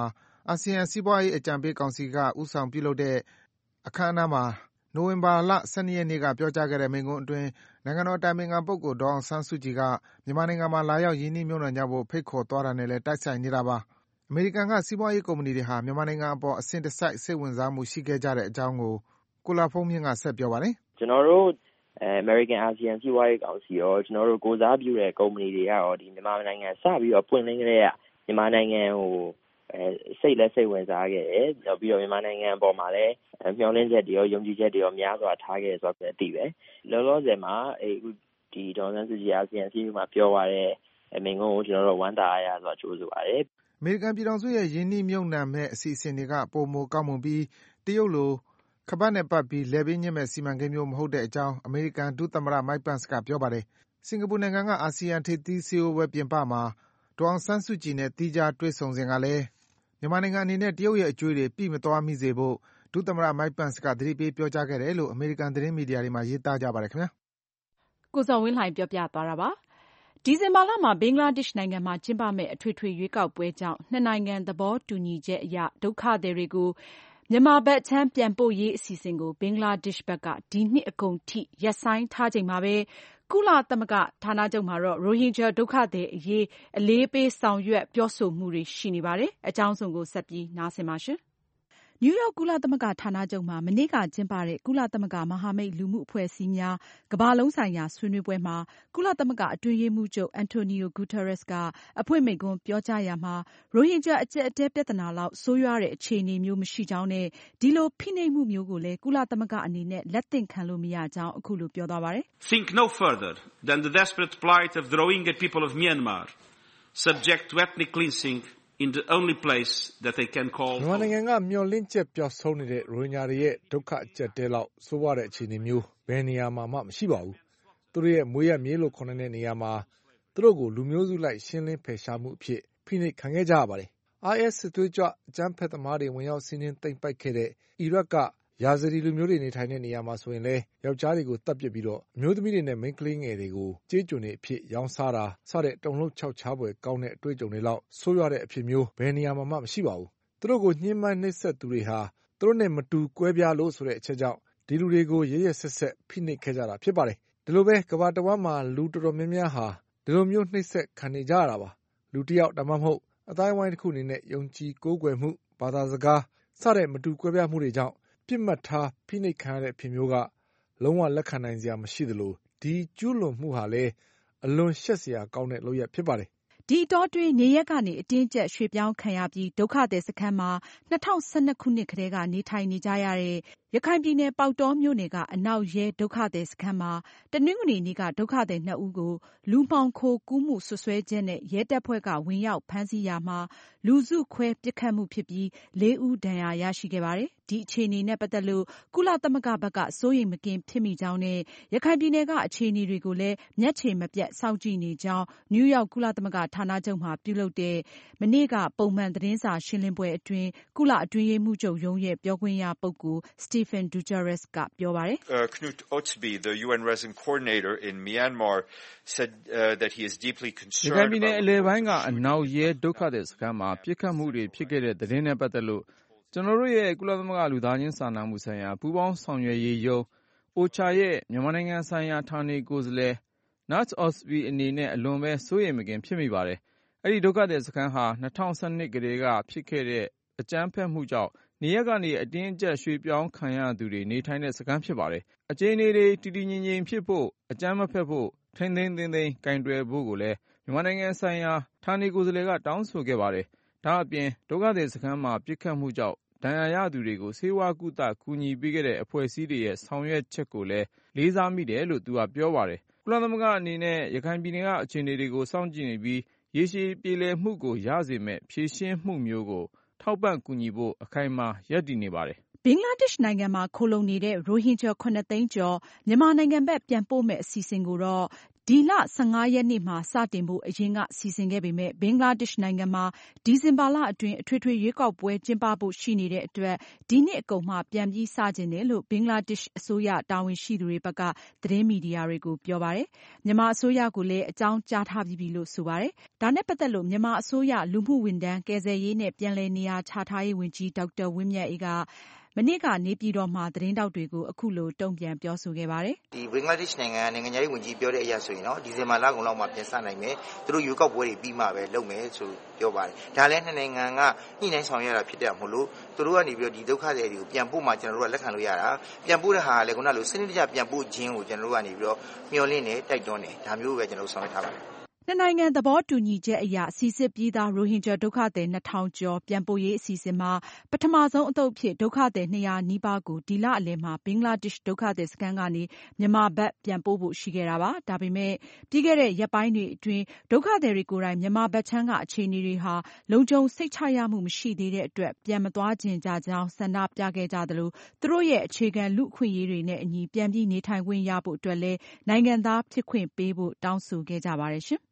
အာဆီယံစီးပွားရေးအကြံပေးကောင်စီကဦးဆောင်ပြုလုပ်တဲ့အခမ်းအနားမှာနိုဝင်ဘာလ ၁၂ ရက်နေ့ကပြောကြားခဲ့တဲ့မိန့်ခွန်းအတွင်းနိုင်ငံတော်အတိုင်ပင်ခံပုဂ္ဂိုလ်ဒေါ်အောင်ဆန်းစုကြည်ကမြန်မာနိုင်ငံမှာလာရောက်ရင်းနှီးမြှုပ်နှံကြဖို့ဖိတ်ခေါ်သွားတာနဲ့လည်းတိုက်ဆိုင်နေတာပါ။အမေရိကန်ကစီးပွားရေးကုမ္ပဏီတွေဟာမြန်မာနိုင်ငံအပေါ်အစဉ်တစိုက်စိတ်ဝင်စားမှုရှိခဲ့ကြတဲ့အကြောင်းကိုကိုလာဖုန်းမြင့်ကဆက်ပြောပါတယ်။ကျွန်တော်တို့အဲ American ASEAN စီးပွားရေးကောင်စီရောကျွန်တော်တို့ကိုစားပြုတဲ့ကုမ္ပဏီတွေရောဒီမြန်မာနိုင်ငံစပြီးတော့ပွင့်လင်းကြတဲ့မြန်မာနိုင်ငံဟိုအဲစိတ်လက်စိတ်ဝင်စားခဲ့တယ်။ပြီးတော့မြန်မာနိုင်ငံအပေါ်မှာလည်းမျှော်လင့်ချက်တွေရောယုံကြည်ချက်တွေရောများစွာထားခဲ့ဆိုတော့အသိပဲ။လောလောဆယ်မှာအခုဒီဒေါ်အောင်ဆန်းစုကြည်အာဆီယံစီးပွားရေးမှာပြောသွားတဲ့အမိန့်ကိုကျွန်တော်တို့ဝမ်းသာရစွာကြိုးဆိုပါတယ်။အမေရိကန်ပြည်ထောင်စုရဲ့ယင်းနှိမြုပ်နှံမဲ့အစီအစဉ်တွေကပုံမကောင်းမွန်ပြီးတရုတ်လိုခပတ်နဲ့ပတ်ပြီးလဲပေးညစ်မဲ့စီမံကိန်းမျိုးမဟုတ်တဲ့အကြောင်းအမေရိကန်ဒုသမ္မတ Mike Pence ကပြောပါတယ်။စင်ကာပူနိုင်ငံကအာဆီယံထိပ်သီးစည်းဝေးပွဲပြင်ပမှာဒေါ်အောင်ဆန်းစုကြည်နဲ့သီးခြားတွေ့ဆုံစဉ်ကလည်းမြန်မာနိုင်ငံအနေနဲ့တရုတ်ရဲ့အကြွေးတွေပြည့်မသွားမိစေဖို့ဒုသမ္မတ Mike Pence ကသတိပေးပြောကြားခဲ့တယ်လို့အမေရိကန်သတင်းမီဒီယာတွေမှာရေးသားကြပါတယ်ခင်ဗျာ။ကိုဇော်ဝင်းလှိုင်ပြောပြသွားတာပါ။ဒီဇင်ဘာလမှာဘင်္ဂလားဒေ့ရှ်နိုင်ငံမှာကျင်းပမယ့်အထွေထွေရွေးကောက်ပွဲကြောင့်နှစ်နိုင်ငံသဘောတူညီချက်အရဒုက္ခသည်တွေကိုမြန်မာဘက်ခြမ်းပြန်ပို့ရေးအစီအစဉ်ကိုဘင်္ဂလားဒေ့ရှ်ဘက်ကဒီနှစ်အကုန်ထိရပ်ဆိုင်းထားချိန်မှာပဲကုလသမဂ္ဂဌာနချုပ်မှာတော့ရိုဟင်ဂျာဒုက္ခသည်အရေးအလေးပေးဆောင်ရွက်ပြောဆိုမှုတွေရှိနေပါတယ်။အကြောင်းစုံကိုဆက်ပြီးနားဆင်ပါရှင်။နယူးယောက်ကုလသမဂ္ဂဌာနချုပ်မှာမနေ့ကကျင်းပတဲ့ကုလသမဂ္ဂမဟာမိတ်လူမှုအဖွဲ့အစည်းများကမ္ဘာလုံးဆိုင်ရာဆွေးနွေးပွဲမှာကုလသမဂ္ဂအတွင်းရေးမှူးချုပ် Antonio Guterres ကအဖွင့်မိန့်ခွန်းပြောကြားရာမှာရိုဟင်ဂျာအကျပ်အတည်းပြဿနာလောက်ဆိုးရွားတဲ့အခြေအနေမျိုးမရှိကြောင်းနဲ့ဒီလိုဖိနှိပ်မှုမျိုးကိုလည်းကုလသမဂ္ဂအနေနဲ့လက်သင့်ခံလို့မရကြောင်းအခုလိုပြောသွားပါတယ်။ Think no further than the desperate plight of the Rohingya people of Myanmar, subject to ethnic cleansing in the only place that they can call မြန်မာနိုင်ငံကမျောလင့်ချက်ပျောက်ဆုံးနေတဲ့ရိုဟင်ဂျာတွေရဲ့ဒုက္ခအကျပ်တဲလောက်ဆိုးဝါးတဲ့အခြေအနေမျိုးဘယ်နေရာမှာမှမရှိပါဘူး။သူတို့ရဲ့မွေးရမြေလို့ခေါ်တဲ့နေရာမှာသူတို့ကိုလူမျိုးစုလိုက်ရှင်းလင်းဖယ်ရှားမှုအဖြစ်ဖိနှိပ်ခံခဲ့ကြရပါတယ်။ I S စစ်သွေးကြွအကြမ်းဖက်သမားတွေဝင်ရောက်စီးနင်းသိမ်းပိုက်ခဲ့တဲ့အီရတ်ကယာဇဒီလူမျိုးတွေနေထိုင်တဲ့နေရာမှာဆိုရင်လည်းယောက်ျားတွေကိုတပ်ပစ်ပြီးတော့အမျိုးသမီးတွေနဲ့မိန်းကလေးငယ်တွေကိုကြေးကျွန်တွေအဖြစ်ရောင်းစားတာစတဲ့တုန်လှုပ်ခြောက်ခြားဖွယ်ကောင်းတဲ့အတွေ့အကြုံတွေလောက်ဆိုးရွားတဲ့အဖြစ်မျိုးဘယ်နေရာမှာမှမရှိပါဘူး။သူတို့ကိုညှဉ်းပန်းနှိပ်စက်သူတွေဟာသူတို့နဲ့မတူကွဲပြားလို့ဆိုတဲ့အချက်ကြောင့်ဒီလူတွေကိုရရဆက်ဆက်ဖိနှိပ်ခဲ့ကြတာဖြစ်ပါတယ်။ဒီလိုပဲကမ္ဘာတဝန်းမှာလူတော်တော်များများဟာဒီလိုမျိုးနှိပ်စက်ခံနေကြရတာပါ။လူတစ်ယောက်ဒါမှမဟုတ်အတိုင်းအဝိုင်းတစ်ခုအနေနဲ့ယုံကြည်ကိုးကွယ်မှုဘာသာစကားစတဲ့မတူကွဲပြားမှုတွေကြောင့်ပြစ်မှတ်ထားဖိနှိပ်ခံရတဲ့အဖြစ်မျိုးကလုံးဝလက်ခံနိုင်စရာမရှိသလိုဒီကျူးလွန်မှုဟာလည်းအလွန်ရှက်စရာကောင်းတဲ့လုပ်ရပ်ဖြစ်ပါတယ်။ဒီအတောအတွင်းနေရက်ကနေအတင်းကျပ်ရွှေ့ပြောင်းခံရပြီးဒုက္ခသည်စခန်းမှာ၂၀၁၂ခုနှစ်ကတည်းကနေထိုင်နေကြရတဲ့ရခိုင်ပြည်နယ်ပေါက်တောမြို့နယ်ကအနောက်ရဲဒုက္ခသည်စခန်းမှာတနင်္ဂနွေနေ့ကဒုက္ခသည်နှစ်ဦးကိုလူမှောင်ခိုကူးမှုစွပ်စွဲချက်နဲ့ရဲတပ်ဖွဲ့ကဝင်ရောက်ဖမ်းဆီးရာမှာလူစုခွဲပစ်ခတ်မှုဖြစ်ပြီးလေးဦးဒဏ်ရာရရှိခဲ့ပါတယ်။ဒီအခြေအနေနဲ့ပတ်သက်လို့ကုလသမဂ္ဂဘက်ကစိုးရိမ်မကင်းဖြစ်မိကြောင်းနဲ့ရခိုင်ပြည်နယ်ကအခြေအနေတွေကိုလည်းမျက်ခြေမပြတ်စောင့်ကြည့်နေကြောင်းနယူးယောက်ကုလသမဂ္ဂဌာနချုပ်မှာပြုလုပ်တဲ့မနေ့ကပုံမှန်သတင်းစာရှင်းလင်းပွဲအတွင်းကုလအတွင်းရေးမှူးချုပ်ရုံးရဲ့ပြောခွင့်ရပုဂ္ဂိုလ် Stephen Dujarric ကပြောပါတယ်။ Knut Ostby, the U N Resident Coordinator in Myanmar, said uh, that he is deeply concerned. ရခိုင်ပြည်နယ်အလယ်ပိုင်းကအနောက်ရဲဒုက္ခသည်စခန်းမှာပြစ်ခတ်မှုတွေဖြစ်ခဲ့တဲ့သတင်းနဲ့ပတ်သက်လို့ကျွန်တော်တို့ရဲ့ကုလသမဂ္ဂလူသားချင်းစာနာမှုဆိုင်ရာပူးပေါင်းဆောင်ရွက်ရေးရုံး O C H A ရဲ့မြန်မာနိုင်ငံဆိုင်ရာဌာနေကိုယ်စားလှယ် Knut Ostby အနေနဲ့အလွန်ပဲစိုးရိမ်မကင်းဖြစ်မိပါတယ်။အဲဒီဒုက္ခသည်စခန်းဟာ၂၀၁၂ကတည်းကဖြစ်ခဲ့တဲ့အကြမ်းဖက်မှုကြောင့်နေရက်ကနေအတင်းအကျပ်ရွှေ့ပြောင်းခံရသူတွေနေထိုင်တဲ့စခန်းဖြစ်ပါတယ်။အခြေအနေတွေတည်တည်ငြိမ်ငြိမ်ဖြစ်ဖို့အကြမ်းမဖက်ဖို့ထိန်းသိမ်းသိမ်းသိမ်းကင်တွယ်ဖို့ကိုလည်းမြန်မာနိုင်ငံဆိုင်ရာဌာနေကိုယ်စားလှယ်ကတောင်းဆိုခဲ့ပါတယ်။ဒါအပြင်ဒုက္ခသည်စခန်းမှာပြစ်ခတ်မှုကြောင့်ဒဏ်ရာရသူတွေကိုဆေးဝါးကုသကူညီပေးခဲ့တဲ့အဖွဲ့အစည်းတွေရဲ့ဆောင်ရွက်ချက်ကိုလည်းလေးစားမိတယ်လို့သူကပြောပါတယ်။ကုလသမဂ္ဂအနေနဲ့ရခိုင်ပြည်နယ်ကအခြေအနေတွေကိုစောင့်ကြည့်နေပြီးရေရှည်ပြေလည်မှုကိုရစေမဲ့ဖြေရှင်းမှုမျိုးကိုထောက်ပံ့ကူညီဖို့အခိုင်အမာရပ်တည်နေပါတယ်ဘင်္ဂလားဒေ့ရှ်နိုင်ငံမှာခိုလှုံနေတဲ့ရိုဟင်ဂျာခုနှစ်သိန်းကျော်မြန်မာနိုင်ငံဘက်ပြန်ပို့မဲ့အစီအစဉ်ကိုတော့ဒီလဆယ့်ငါးရက်နေ့မှာစတင်ဖို့အရင်ကစီစဉ်ခဲ့ပေမဲ့ဘင်္ဂလားဒေ့ရှ်နိုင်ငံမှာဒီဇင်ဘာလအတွင်းအထွေထွေရွေးကောက်ပွဲကျင်းပဖို့ရှိနေတဲ့အတွက်ဒီနှစ်အကုန်မှပြန်ပြီးစတင်တယ်လို့ဘင်္ဂလားဒေ့ရှ်အစိုးရတာဝန်ရှိသူတွေဘက်ကသတင်းမီဒီယာတွေကိုပြောပါတယ်။မြန်မာအစိုးရကလည်းအကြောင်းကြားထားပြီးပြီလို့ဆိုပါတယ်။ဒါနဲ့ပတ်သက်လို့မြန်မာအစိုးရလူမှုဝန်ထမ်းကယ်ဆယ်ရေးနဲ့ပြန်လည်နေရာချထားရေးဝန်ကြီးဒေါက်တာဝင်းမြတ်အေးကမနေ့ကနေပြည်တော်မှာသတင်းတောက်တွေကိုအခုလိုတုံ့ပြန်ပြောဆိုခဲ့ပါတယ်။ဒီဘင်္ဂလားဒေ့ရှ်နိုင်ငံနိုင်ငံခြားရေးဝန်ကြီးပြောတဲ့အရာဆိုရင်တော့ဒီဇင်ဘာလကုန်လောက်မှပြန်စနိုင်မယ်။သူတို့ရွေးကောက်ပွဲတွေပြီးမှပဲလုပ်မယ်ဆိုပြောပါတယ်။ဒါလည်းနှစ်နိုင်ငံကညှိနှိုင်းဆောင်ရွက်ရတာဖြစ်တဲ့မို့လို့သူတို့ကနေပြီးတော့ဒီဒုက္ခသည်တွေကိုပြန်ပို့မှကျွန်တော်တို့ကလက်ခံလို့ရတာ။ပြန်ပို့တဲ့ဟာလည်းခုနလိုစနစ်တကျပြန်ပို့ခြင်းကိုကျွန်တော်တို့ကနေပြီးတော့မျှော်လင့်နေတိုက်တွန်းတယ်။ဒါမျိုးပဲကျွန်တော်တို့ဆောင်ရွက်ထားပါတယ်။နှစ်နိုင်ငံသဘောတူညီချက်အရစီစစ်ပြီးသားရိုဟင်ဂျာဒုက္ခသည်နှစ်ထောင်ကျော်ပြန်ပို့ရေးအစီအစဉ်မှာပထမဆုံးအသုတ်အဖြစ်ဒုက္ခသည်နှစ်ရာနီးပါးကိုဒီလအလယ်မှာဘင်္ဂလားဒေ့ရှ်ဒုက္ခသည်စခန်းကနေမြန်မာဘက်ပြန်ပို့ဖို့ရှိခဲ့တာပါ။ဒါပေမဲ့ပြီးခဲ့တဲ့ရက်ပိုင်းတွေအတွင်းဒုက္ခသည်တွေကိုယ်တိုင်မြန်မာဘက်ခြမ်းကအခြေအနေတွေဟာလုံခြုံစိတ်ချရမှုမရှိသေးတဲ့အတွက်ပြန်မသွားချင်ကြကြောင်းဆန္ဒပြခဲ့ကြသလိုသူတို့ရဲ့အခြေခံလူ့အခွင့်အရေးတွေနဲ့အညီပြန်ပြီးနေထိုင်ခွင့်ရဖို့အတွက်လည်းနိုင်ငံသားဖြစ်ခွင့်ပေးဖို့တောင်းဆိုခဲ့ကြပါတယ်ရှင်။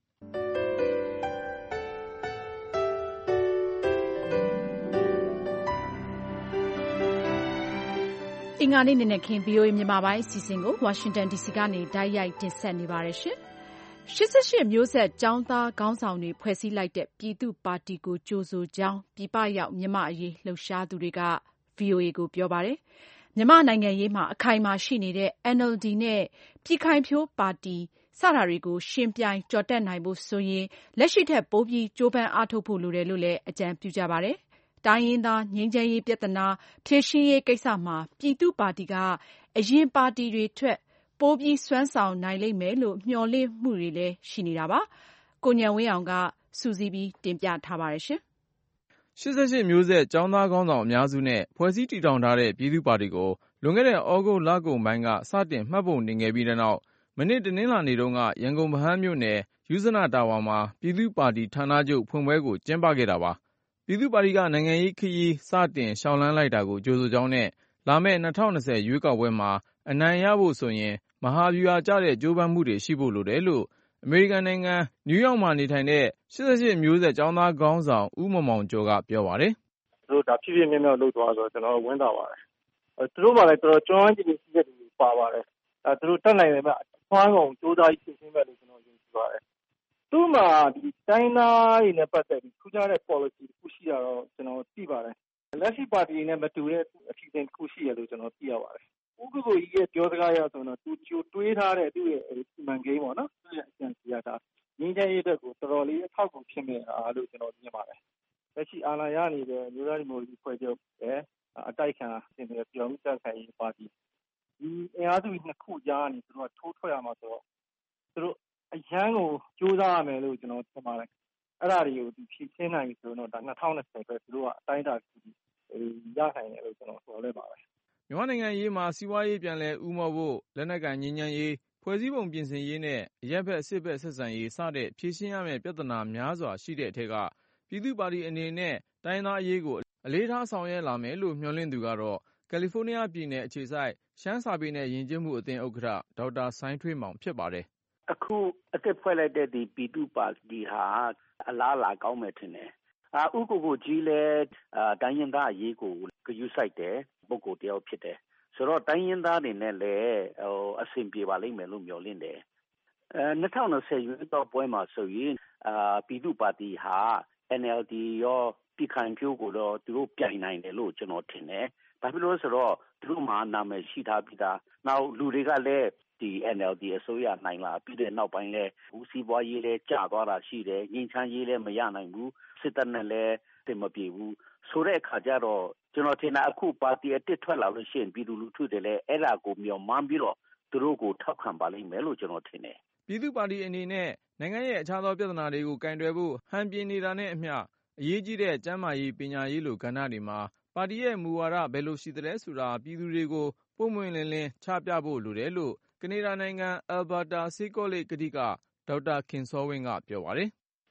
အင်္ဂါနေ့နေ့ခင်း ဗွီအိုအေမြန်မာပိုင်းအစီအစဉ်ကိုဝါရှင်တန်ဒီစီကနေတိုက်ရိုက်တင်ဆက်နေပါတယ်ရှင်။ရှစ်ဆယ့်ရှစ်မျိုးဆက်ကျောင်းသားခေါင်းဆောင်တွေဖွဲ့စည်းလိုက်တဲ့ပြည်သူ့ပါတီကိုကြိုဆိုကြောင်းပြည်ပရောက်မြန်မာအရေးလှုပ်ရှားသူတွေကဗွီအိုအေကိုပြောပါတယ်။မြန်မာနိုင်ငံရေးမှာအခိုင်အမာရှိနေတဲ့ အန်အယ်လ်ဒီ နဲ့ပြည်ခိုင်ဖြိုးပါတီစတာတွေကိုယှဉ်ပြိုင်ကျော်တက်နိုင်ဖို့ဆိုရင်လက်ရှိထက်ပိုပြီးကြိုးပမ်းအားထုတ်ဖို့လိုတယ်လို့လည်းအကြံပြုကြပါတယ်။တိုင်းရင်းသားငြိမ်းချမ်းရေးပြဿနာဖြေရှင်းရေးကိစ္စမှာပြည်သူ့ပါတီကအရင်ပါတီတွေထက်ပိုပြီးစွမ်းဆောင်နိုင်လိမ့်မယ်လို့မျှော်လင့်မှုတွေလည်းရှိနေတာပါ။ကိုဉာဏ်ဝင်းအောင်ကစုစည်းပြီးတင်ပြထားပါတယ်ရှင်။ရှစ်ဆယ့်ရှစ်မျိုးဆက်ကျောင်းသားခေါင်းဆောင်အများစုနဲ့ဖွဲ့စည်းတည်ထောင်ထားတဲ့ပြည်သူ့ပါတီကိုလွန်ခဲ့တဲ့ဩဂုတ်လကုန်ပိုင်းကစတင်မှတ်ပုံတင်ခဲ့ပြီးတဲ့နောက်မနေ့တနင်္လာနေ့တုန်းကရန်ကုန်ဗဟန်းမြို့နယ်ယူဇနတာဝါမှာပြည်သူ့ပါတီဌာနချုပ်ဖွင့်ပွဲကိုကျင်းပခဲ့တာပါ။ပြည်သူ့ပါတီကနိုင်ငံရေးခရီးစတင်ရှောင်လန်းလိုက်တာကိုကြိုဆိုကြောင်းနဲ့လာမယ့်၂၀၂၀ရွေးကောက်ပွဲမှာအနိုင်ရဖို့ဆိုရင်မဟာဗျူဟာကျတဲ့ကြိုးပမ်းမှုတွေရှိဖို့လိုတယ်လို့အမေရိကန်နိုင်ငံနယူးယောက်မှာနေထိုင်တဲ့ရှစ်ဆယ့်ရှစ်မျိုးဆက်ကျောင်းသားခေါင်းဆောင်ဦးမောင်မောင်ကျော်ကပြောပါတယ်။သူတို့ဒါဖြစ်ဖြစ်မြတ်မြတ်လုပ်သွားဆိုတော့ကျွန်တော်ဝမ်းသာပါတယ်။သူတို့မှလည်းတော်တော်ကျွမ်းကျင်ရှိတဲ့လူပါပါတယ်။အဲသူတို့တက်နိုင်တယ်မှာအဖွားကောင်ကြိုးစားပြီးပြင်ဆင်မယ်လို့ကျွန်တော်ယုံကြည်ပါတယ်။သူ့မှာဒီတိုင်းသားတွေနဲ့ပတ်သက်ပြီးထူးခြားတဲ့ policy တစ်ခုရှိတာတော့ကျွန်တော်သိပါတယ်။လက်ရှိပါတီနဲ့မတူတဲ့အစီအစဉ်တစ်ခုရှိရလို့ကျွန်တော်သိရပါတယ်။ဦးကိုကိုကြီးရဲ့ပြောစကားရဆိုတော့သူကြိုတွေးထားတဲ့သူ့ရဲ့စီမံကိန်းပေါ့နော်သူ့ရဲ့အကြံစီရတာငင်းချရေးအတွက်ကိုတော်တော်လေးအထောက်အကူဖြစ်မဲ့အားလို့ကျွန်တော်မြင်ပါတယ်။လက်ရှိအာဏာရနေတဲ့မျိုးသားဒီမိုကရေစီဖွဲ့ချုပ်ရဲ့အတိုက်ခံအစဉ်တွေပြောင်းတက်ဆိုင်ရေးပါတီဒီအင်အားစုနှစ်ခုကြားကနေသူတို့ထိုးထွက်ရမှာဆိုတော့သူတို့အရန်ကိုကြိုးစားရမယ်လို့ကျွန်တော်ထင်ပါတယ်။အဲ့ဒါတွေကိုသူဖြည့်ရှင်းနိုင်ပြီဆိုတော့ဒါ၂၀၂၀ပဲသူတို့ကအတိုင်းအတာကြီးရနိုင်တယ်လို့ကျွန်တော်ဆိုလဲပါပဲ။မြန်မာနိုင်ငံရေးမှာစီးပွားရေးပြန်လည်ဦးမော့ဖို့လက်နက်ကိုင်ငြိမ်းချမ်းရေးဖွဲ့စည်းပုံပြင်ဆင်ရေးနဲ့အရပ်ဘက်စစ်ဘက်ဆက်ဆံရေးစတဲ့ဖြေရှင်းရမယ့်ပြဿနာများစွာရှိတဲ့အထက်ကပြည်သူ့ပါတီအနေနဲ့တိုင်းသားအရေးကိုအလေးထားဆောင်ရွက်လာမယ်လို့မျှော်လင့်သူကတော့ကယ်လီဖိုးနီးယားပြည်နယ်အခြေစိုက်ရှမ်းစာပေနဲ့ယဉ်ကျေးမှုအသင်းဥက္ကဋ္ဌဒေါက်တာစိုင်းထွေးမောင်ဖြစ်ပါတယ်။အခုအသစ်ဖွဲ့လိုက်တဲ့ဒီပြည်သူ့ပါတီဟာအလားအလာကောင်းမယ်ထင်တယ်။အာဥကိုကိုကြီးလည်းအာတိုင်းရင်းသားအရေးကိုဂရုစိုက်တဲ့ပုဂ္ဂိုလ်တယောက်ဖြစ်တယ်။ဆိုတော့တိုင်းရင်းသားတွေနဲ့လည်းဟိုအဆင်ပြေပါလိမ့်မယ်လို့မျှော်လင့်တယ်။အဲ၂၀၂၀ရွေးကောက်ပွဲမှာဆိုရင်အာပြည်သူ့ပါတီဟာ အန် အယ်လ် ဒီ ရောပြည်ခိုင်ဖြိုးကိုတော့သူတို့ပြိုင်နိုင်တယ်လို့ကျွန်တော်ထင်တယ်။ဘာဖြစ်လို့လဲဆိုတော့သူတို့မှာနာမည်ရှိထားပြီးသား။နောက်လူတွေကလည်းဒီ အန် အယ်လ် ဒီ အစိုးရနိုင်လာပြီးတဲ့နောက်ပိုင်းလဲဘူးစီးပွားရေးလဲကျသွားတာရှိတယ်ငြိမ်းချမ်းရေးလဲမရနိုင်ဘူးစစ်တပ်နဲ့လဲတင်မပြေဘူးဆိုတဲ့အခါကျတော့ကျွန်တော်ထင်တာအခုပါတီအတစ်ထွက်လာလို့ရှိရင်ပြည်သူလူထုတွေလဲအဲ့ဒါကိုမျှော်မှန်းပြီးတော့သူတို့ကိုထောက်ခံပါလိမ့်မယ်လို့ကျွန်တော်ထင်တယ်ပြည်သူ့ပါတီအနေနဲ့နိုင်ငံရဲ့အခြားသောပြဿနာတွေကိုကင်တွယ်ဖို့ဟန်ပြင်းနေတာနဲ့အမျှအရေးကြီးတဲ့ကျန်းမာရေးပညာရေးလိုကဏ္ဍတွေမှာပါတီရဲ့မူဝါဒဘယ်လိုရှိသလဲဆိုတာပြည်သူတွေကိုပုံမှန်လင်းလင်းချပြဖို့လိုတယ်လို့ကနေဒါနိုင်ငံအယ်ဘာတာဆေးကောလိပ်ကတိကဒေါက်တာခင်စောဝင်းကပြောပါတယ်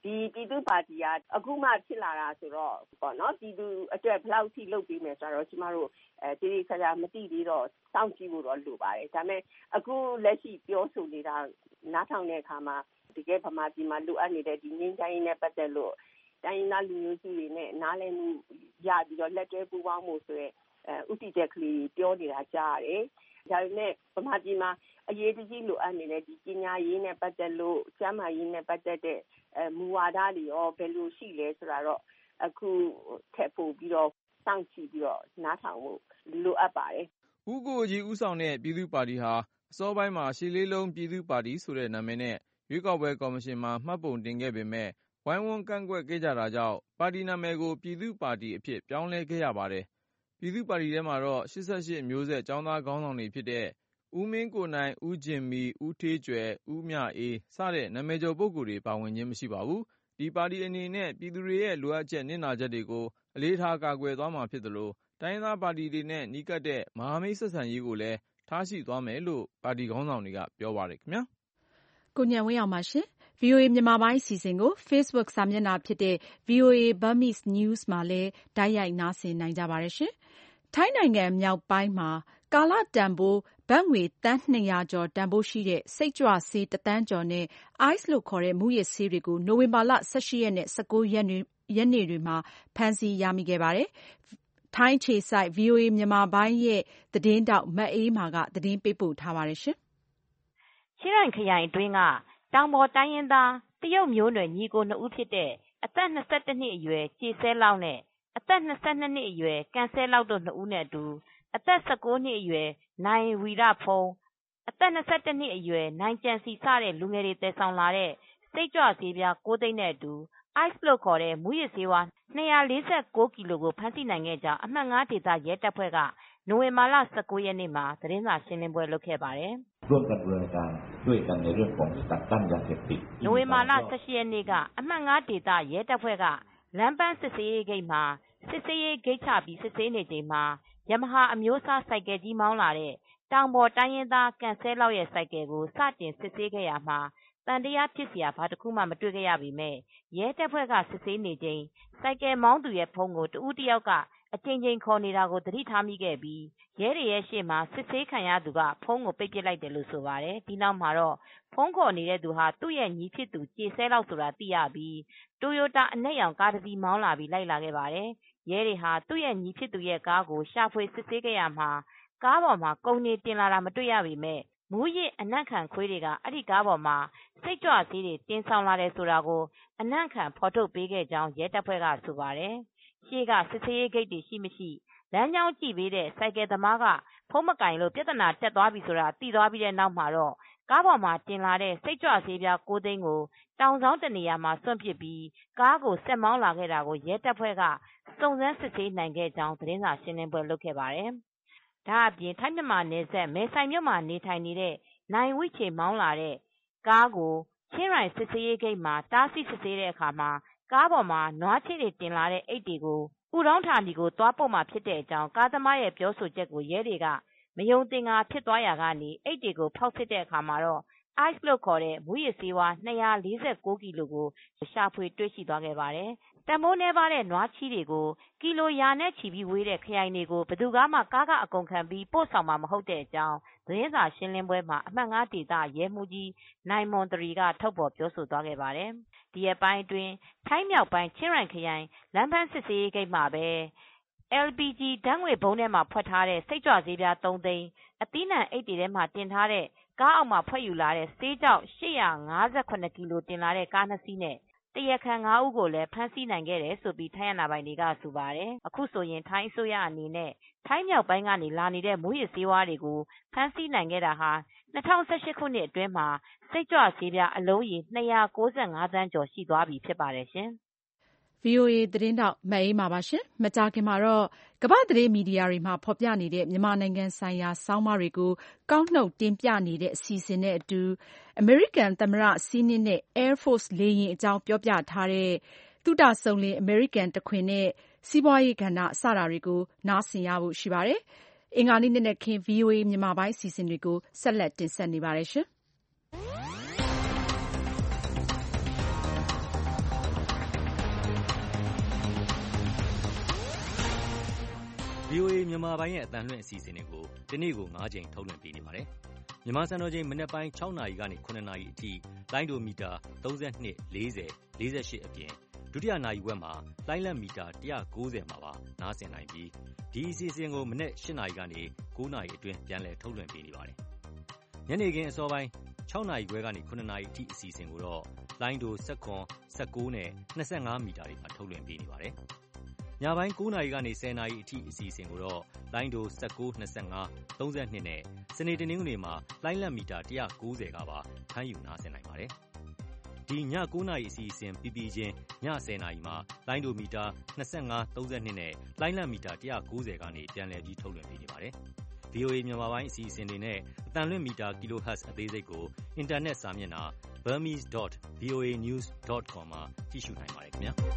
ဒီပြည်သူ့ပါတီကအခုမှဖြစ်လာတာဆိုတော့ပေါ့နော်ပြည်သူအတွက်ဘယ်လောက်ထိလုပ်ပေးမယ်ဆိုတော့ကျမတို့အဲတည်တည်ချာချာမသိသေးတော့စောင့်ကြည့်ဖို့တော့လိုပါတယ်ဒါပေမဲ့အခုလက်ရှိပြောဆိုနေတာနားထောင်တဲ့အခါမှာတကယ်ဗမာပြည်မှာလိုအပ်နေတဲ့ဒီငြိမ်းချမ်းရေးနဲ့ပတ်သက်လို့တိုင်းရင်းသားလူမျိုးစုတွေနဲ့နားလည်မှုရပြီးတော့လက်တွဲပူးပေါင်းမှုဆိုရဲဥတီချက်ကလေးပြောနေတာကြားရတယ်ဒါပေမဲ့ဗမာပြည်မှာအရေးကြီးလိုအပ်နေတဲ့ဒီပညာရေးနဲ့ပတ်သက်လို့ကျန်းမာရေးနဲ့ပတ်သက်တဲ့မူဝါဒတွေရောဘယ်လိုရှိလဲဆိုတာတော့အခုထပ်ပို့ပြီးတော့စောင့်ကြည့်ပြီးတော့နားထောင်ဖို့လိုအပ်ပါတယ်။ဦးကိုကြီးဦးဆောင်တဲ့ပြည်သူ့ပါတီဟာအစောပိုင်းမှာရှစ်လေးလုံးပြည်သူ့ပါတီဆိုတဲ့နာမည်နဲ့ရွေးကောက်ပွဲကော်မရှင်မှာမှတ်ပုံတင်ခဲ့ပေမဲ့ဝိုင်းဝန်းကန့်ကွက်ခဲ့ကြတာကြောင့်ပါတီနာမည်ကိုပြည်သူ့ပါတီအဖြစ်ပြောင်းလဲခဲ့ရပါတယ်။ပြည်သူ့ပါတီထဲမှာတော့ရှစ်ဆယ့်ရှစ်မျိုးဆက်ကျောင်းသားခေါင်းဆောင်တွေဖြစ်တဲ့ဦးမင်းကိုနိုင်၊ဦးဂျင်မီ၊ဦးဌေးကြွယ်၊ဦးမြအေးစတဲ့နာမည်ကျော်ပုဂ္ဂိုလ်တွေပါဝင်ခြင်းမရှိပါဘူး။ဒီပါတီအနေနဲ့ပြည်သူတွေရဲ့လိုအပ်ချက်နစ်နာချက်တွေကိုအလေးထားကာကွယ်သွားမှာဖြစ်သလိုတိုင်းရင်းသားပါတီတွေနဲ့နီးကပ်တဲ့မဟာမိတ်ဆက်ဆံရေးကိုလည်းထားရှိသွားမယ်လို့ပါတီခေါင်းဆောင်တွေကပြောပါတယ်ခင်ဗျာ။ကိုဉာဏ်ဝင်းအောင်ပါရှင်။ ဗွီအိုအေမြန်မာပိုင်းအစီအစဉ်ကို Facebook စာမျက်နှာဖြစ်တဲ့ ဗွီအိုအေ Burmese News မှာလည်းတိုက်ရိုက်နားဆင်နိုင်ကြပါတယ်ရှင်။ထိုင်းနိုင်ငံမြောက်ပိုင်းမှာကာလတန်ဖိုးဘတ်ငွေသန်းနှစ်ရာကျော်တန်ဖိုးရှိတဲ့စိတ်ကြွဆေးတစ်သန်းကျော်နဲ့ Ice လို့ခေါ်တဲ့မူးယစ်ဆေးတွေကိုနိုဝင်ဘာလ၁၈ရက်နဲ့၁၉ရက်နေ့တွေမှာဖမ်းဆီးရမိခဲ့ပါတယ်။ထိုင်းအခြေစိုက် ဗွီအိုအေမြန်မာပိုင်းရဲ့သတင်းထောက်မအေးမာကသတင်းပေးပို့ထားပါတယ်ရှင်။ချင်းရိုင်ခရိုင်အတွင်းကတောင်ပေါ်တိုင်းရင်းသားတရုတ်မျိုးနွယ်ညီကိုနှစ်ဦးဖြစ်တဲ့အသက်၂၁နှစ်အရွယ်ကျေဆဲလောက်နဲ့အသက်၂၂နှစ်အရွယ်ကန်ဆဲလောက်တို့နှစ်ဦးနဲ့အတူအသက်၁၉နှစ်အရွယ်နိုင်ဝီရဖုံးအသက်၂၁နှစ်အရွယ်နိုင်ကြံစီစတဲ့လူငယ်တွေတည်ဆောင်လာတဲ့စိတ်ကြွဆေးပြား၉သိန်းနဲ့အတူ Ice လို့ခေါ်တဲ့မူးယစ်ဆေးဝါး၂၄၉ကီလိုကိုဖမ်းဆီးနိုင်ခဲ့ကြောင်းအမှတ်၅ဒေသရဲတပ်ဖွဲ့ကနိုဝင်ဘာလ၁၉ရက်နေ့မှာသတင်းစာရှင်းလင်းပွဲလုပ်ခဲ့ပါတယ်။ร่วมกันดำเนินการด้วยกันในเรื่องของกักกั้นยาเสพติดနိုဝင်ဘာလ၁၈ရက်နေ့ကအမှတ်၅ဒေသရဲတပ်ဖွဲ့ကလမ်းပန်းစစ်ဆေးရေးဂိတ်မှာစစ်ဆေးရေးဂိတ်ချပြီးစစ်ဆေးနေချိန်မှာယမဟာအမျိုးအစားဆိုင်ကယ်ကြီးမောင်းလာတဲ့တောင်ပေါ်တိုင်းရင်းသားကန်ဆဲလောက်ရဲ့ဆိုင်ကယ်ကိုစတင်စစ်ဆေးခဲ့ရမှာတန်တရားဖြစ်စရာဘာတစ်ခုမှမတွေ့ခဲ့ရပေမဲ့ရဲတပ်ဖွဲ့ကစစ်ဆေးနေချိန်ဆိုင်ကယ်မောင်းသူရဲ့ဖုန်းကိုတဦးတယောက်ကအချိန်ချင်းခေါ်နေတာကိုသတိထားမိခဲ့ပြီးရဲတွေရဲ့ရှေ့မှာစစ်ဆေးခံရသူကဖုန်းကိုပိတ်ပစ်လိုက်တယ်လို့ဆိုပါတယ်။ဒီနောက်မှာတော့ဖုန်းခေါ်နေတဲ့သူဟာသူ့ရဲ့ညီဖြစ်သူကျေဆဲလောက်ဆိုတာသိရပြီးတိုယိုတာအနက်ရောင်ကားတစ်စီးမောင်းလာပြီးလိုက်လာခဲ့ပါတယ်။ရဲတွေဟာသူ့ရဲ့ညီဖြစ်သူရဲ့ကားကိုရှာဖွေစစ်ဆေးခဲ့ရမှာကားပေါ်မှာကုန်နေတင်လာတာမတွေ့ရပေမဲ့မူးယစ်အနံ့ခံခွေးတွေကအဲ့ဒီကားပေါ်မှာစိတ်ကြွဆေးတွေတင်ဆောင်လာတယ်ဆိုတာကိုအနံ့ခံဖော်ထုတ်ပေးခဲ့ကြောင်းရဲတပ်ဖွဲ့ကဆိုပါတယ်။ရှေ့ကစစ်ဆေးရေးဂိတ်တွေရှိမရှိလမ်းကြောင်းကြည့်ပေးတဲ့ဆိုင်ကယ်သမားကဖုံးမကင်လို့ပြဿနာတက်သွားပြီဆိုတာသိသွားပြီးတဲ့နောက်မှာတော့ကားပေါ်မှာတင်လာတဲ့စိတ်ကြွဆေးပြား၉သိန်းကိုတောင်ဆောင်တနေရာမှာစွန့်ပစ်ပြီးကားကိုဆက်မောင်းလာခဲ့တာကိုရဲတပ်ဖွဲ့ကစုံစမ်းစစ်ဆေးနိုင်ခဲ့ကြောင်းသတင်းစာရှင်းလင်းပွဲလုပ်ခဲ့ပါတယ်။ဒါအပြင်ထိုင်းမြန်မာနယ်စပ်မဲဆိုင်မြို့မှာနေထိုင်နေတဲ့နိုင်ဝိချေမောင်းလာတဲ့ကားကိုချင်းရိုင်စစ်ဆေးရေးဂိတ်မှာတားဆီးစစ်ဆေးတဲ့အခါမှာကားပေါ်မှာနွားချေတွေတင်လာတဲ့အိတ်တွေကိုဥဒေါင်းဌာနီကိုသွားပို့မှာဖြစ်တဲ့အကြောင်းကားသမားရဲ့ပြောဆိုချက်ကိုရဲတွေကမယုံသင်္ကာဖြစ်သွားရာကနေအိတ်တွေကိုဖောက်စစ်တဲ့အခါမှာတော့ Ice လို့ခေါ်တဲ့မူးယစ်ဆေးဝါး၂၄၉ကီလိုကိုရှာဖွေတွေ့ရှိသွားခဲ့ပါတယ်။တန်ဖိုးနည်းပါးတဲ့နွားချီတွေကိုကီလိုရာနဲ့ချီပြီးဝေးတဲ့ခရိုင်တွေကိုဘယ်သူကမှကားကအကုန်ခံပြီးပို့ဆောင်မှာမဟုတ်တဲ့အကြောင်းသတင်းစာရှင်းလင်းပွဲမှာအမှတ်၅ဒေသရဲမှူးကြီးနိုင်မွန်တရီကထုတ်ဖော်ပြောဆိုသွားခဲ့ပါတယ်။ဒီရက်ပိုင်းအတွင်းထိုင်းမြောက်ပိုင်းချင်းရိုင်ခရိုင်လမ်းပန်းစစ်ဆေးရေးဂိတ်မှာပဲ အယ် ပီ ဂျီ ဓာတ်ငွေဘုံထဲမှာဖွက်ထားတဲ့စိတ်ကြွဆေးပြား၃သိန်းအသီးနှံအိတ်တွေထဲမှာတင်ထားတဲ့ကားအောက်မှာဖွက်ယူလာတဲ့ဆေးကြောက်၈၅၇ကီလိုတင်လာတဲ့ကားနှစ်စီးနဲ့တရားခံ၅ဦးကိုလည်းဖမ်းဆီးနိုင်ခဲ့တယ်ဆိုပြီးထိုင်းအာဏာပိုင်တွေကဆိုပါတယ်။အခုဆိုရင်ထိုင်းအစိုးရအနေနဲ့ထိုင်းမြောက်ပိုင်းကနေလာနေတဲ့မူးယစ်ဆေးဝါးတွေကိုဖမ်းဆီးနိုင်ခဲ့တာဟာ၂၀၁၈ခုနှစ်အတွင်းမှာစိတ်ကြွဆေးပြားအလုံးရေ၂၉၅သန်းကျော်ရှိသွားပြီဖြစ်ပါတယ်ရှင်။ဗွီအိုအေသတင်းထောက်မအေးမာပါရှင်။မကြာခင်မှာတော့ကမ္ဘာ့သတင်းမီဒီယာတွေမှာဖော်ပြနေတဲ့မြန်မာနိုင်ငံဆိုင်ရာဆောင်းပါးတွေကိုကောက်နှုတ်တင်ပြနေတဲ့အစီအစဉ်နဲ့အတူအမေရိကန်သမ္မတစီးနင်းတဲ့ Air Force လေယာဉ်အကြောင်းပြောပြထားတဲ့သုတစုံလင်အမေရိကန်တခွင်နဲ့စီးပွားရေးကဏ္ဍစတာတွေကိုနားဆင်ရဖို့ရှိပါတယ်။အင်္ဂါနေ့နေ့ခင်း ဗွီအိုအေမြန်မာပိုင်းအစီအစဉ်တွေကိုဆက်လက်တင်ဆက်နေပါတယ်ရှင်။ဗွီအိုအေ မြန်မာပိုင်းရဲ့အသံလွှင့်အစီအစဉ်တွေကိုဒီနေ့ကို၅ကြိမ်ထုတ်လွှင့်ပေးနေပါတယ်။မြန်မာစံတော်ချိန်မနက်ပိုင်း၆နာရီကနေ၇နာရီအထိလိုင်းဒိုမီတာ၃၂ ၄၀ ၄၈အပြင်ဒုတိယနာရီဝက်မှာလိုင်းလတ်မီတာ၁၉၀မှာပါနားဆင်နိုင်ပြီးဒီအစီအစဉ်ကိုမနက်၈နာရီကနေ၉နာရီအတွင်းပြန်လည်ထုတ်လွှင့်ပေးနေပါတယ်။ညနေခင်းအစောပိုင်း၆နာရီခွဲကနေ၇နာရီအထိအစီအစဉ်ကိုတော့လိုင်းဒို၁၇ ၁၉နဲ့၂၅မီတာတွေမှာထုတ်လွှင့်ပေးနေပါတယ်။ညပိုင်း၉နာရီကနေ၁၀နာရီအထိအစီအစဉ်ကိုတော့လိုင်းဒို၁၉ ၂၅ ၃၂နဲ့စနေတနင်္ဂနွေမှာလိုင်းလတ်မီတာ၁၉၀ကပါဖမ်းယူနားဆင်နိုင်ပါတယ်။ဒီည၉နာရီအစီအစဉ်ပြီးပြီးချင်းည၁၀နာရီမှာလိုင်းဒိုမီတာ၂၅ ၃၂နဲ့လိုင်းလတ်မီတာ၁၉၀ကနေပြန်လည်ပြီးထုတ်လွှင့်ပေးနေပါတယ်။ ဗွီအိုအေ မြန်မာပိုင်းအစီအစဉ်တွေနဲ့အသံလွှင့်မီတာ kilohertz အသေးစိတ်ကိုအင်တာနက်စာမျက်နှာ burmese dot v o a news dot com မှာကြည့်ရှုနိုင်ပါတယ်ခင်ဗျာ။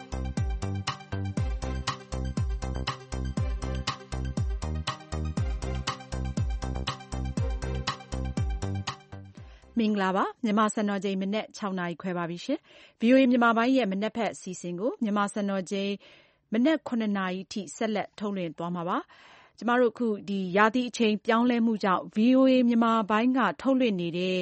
မင်္ဂလာပါမြန်မာစံတော်ချိန်မနက်၆နာရီခွဲပါပြီရှင်။ ဗွီအိုအေမြန်မာပိုင်းရဲ့မနက်ဖက်အစီအစဉ်ကိုမြန်မာစံတော်ချိန်မနက်၇နာရီထိဆက်လက်ထုတ်လွှင့်သွားမှာပါ။ကျမတို့အခုဒီရာသီအချိန်ပြောင်းလဲမှုကြောင့် ဗွီအိုအေမြန်မာပိုင်းကထုတ်လွှင့်နေတဲ့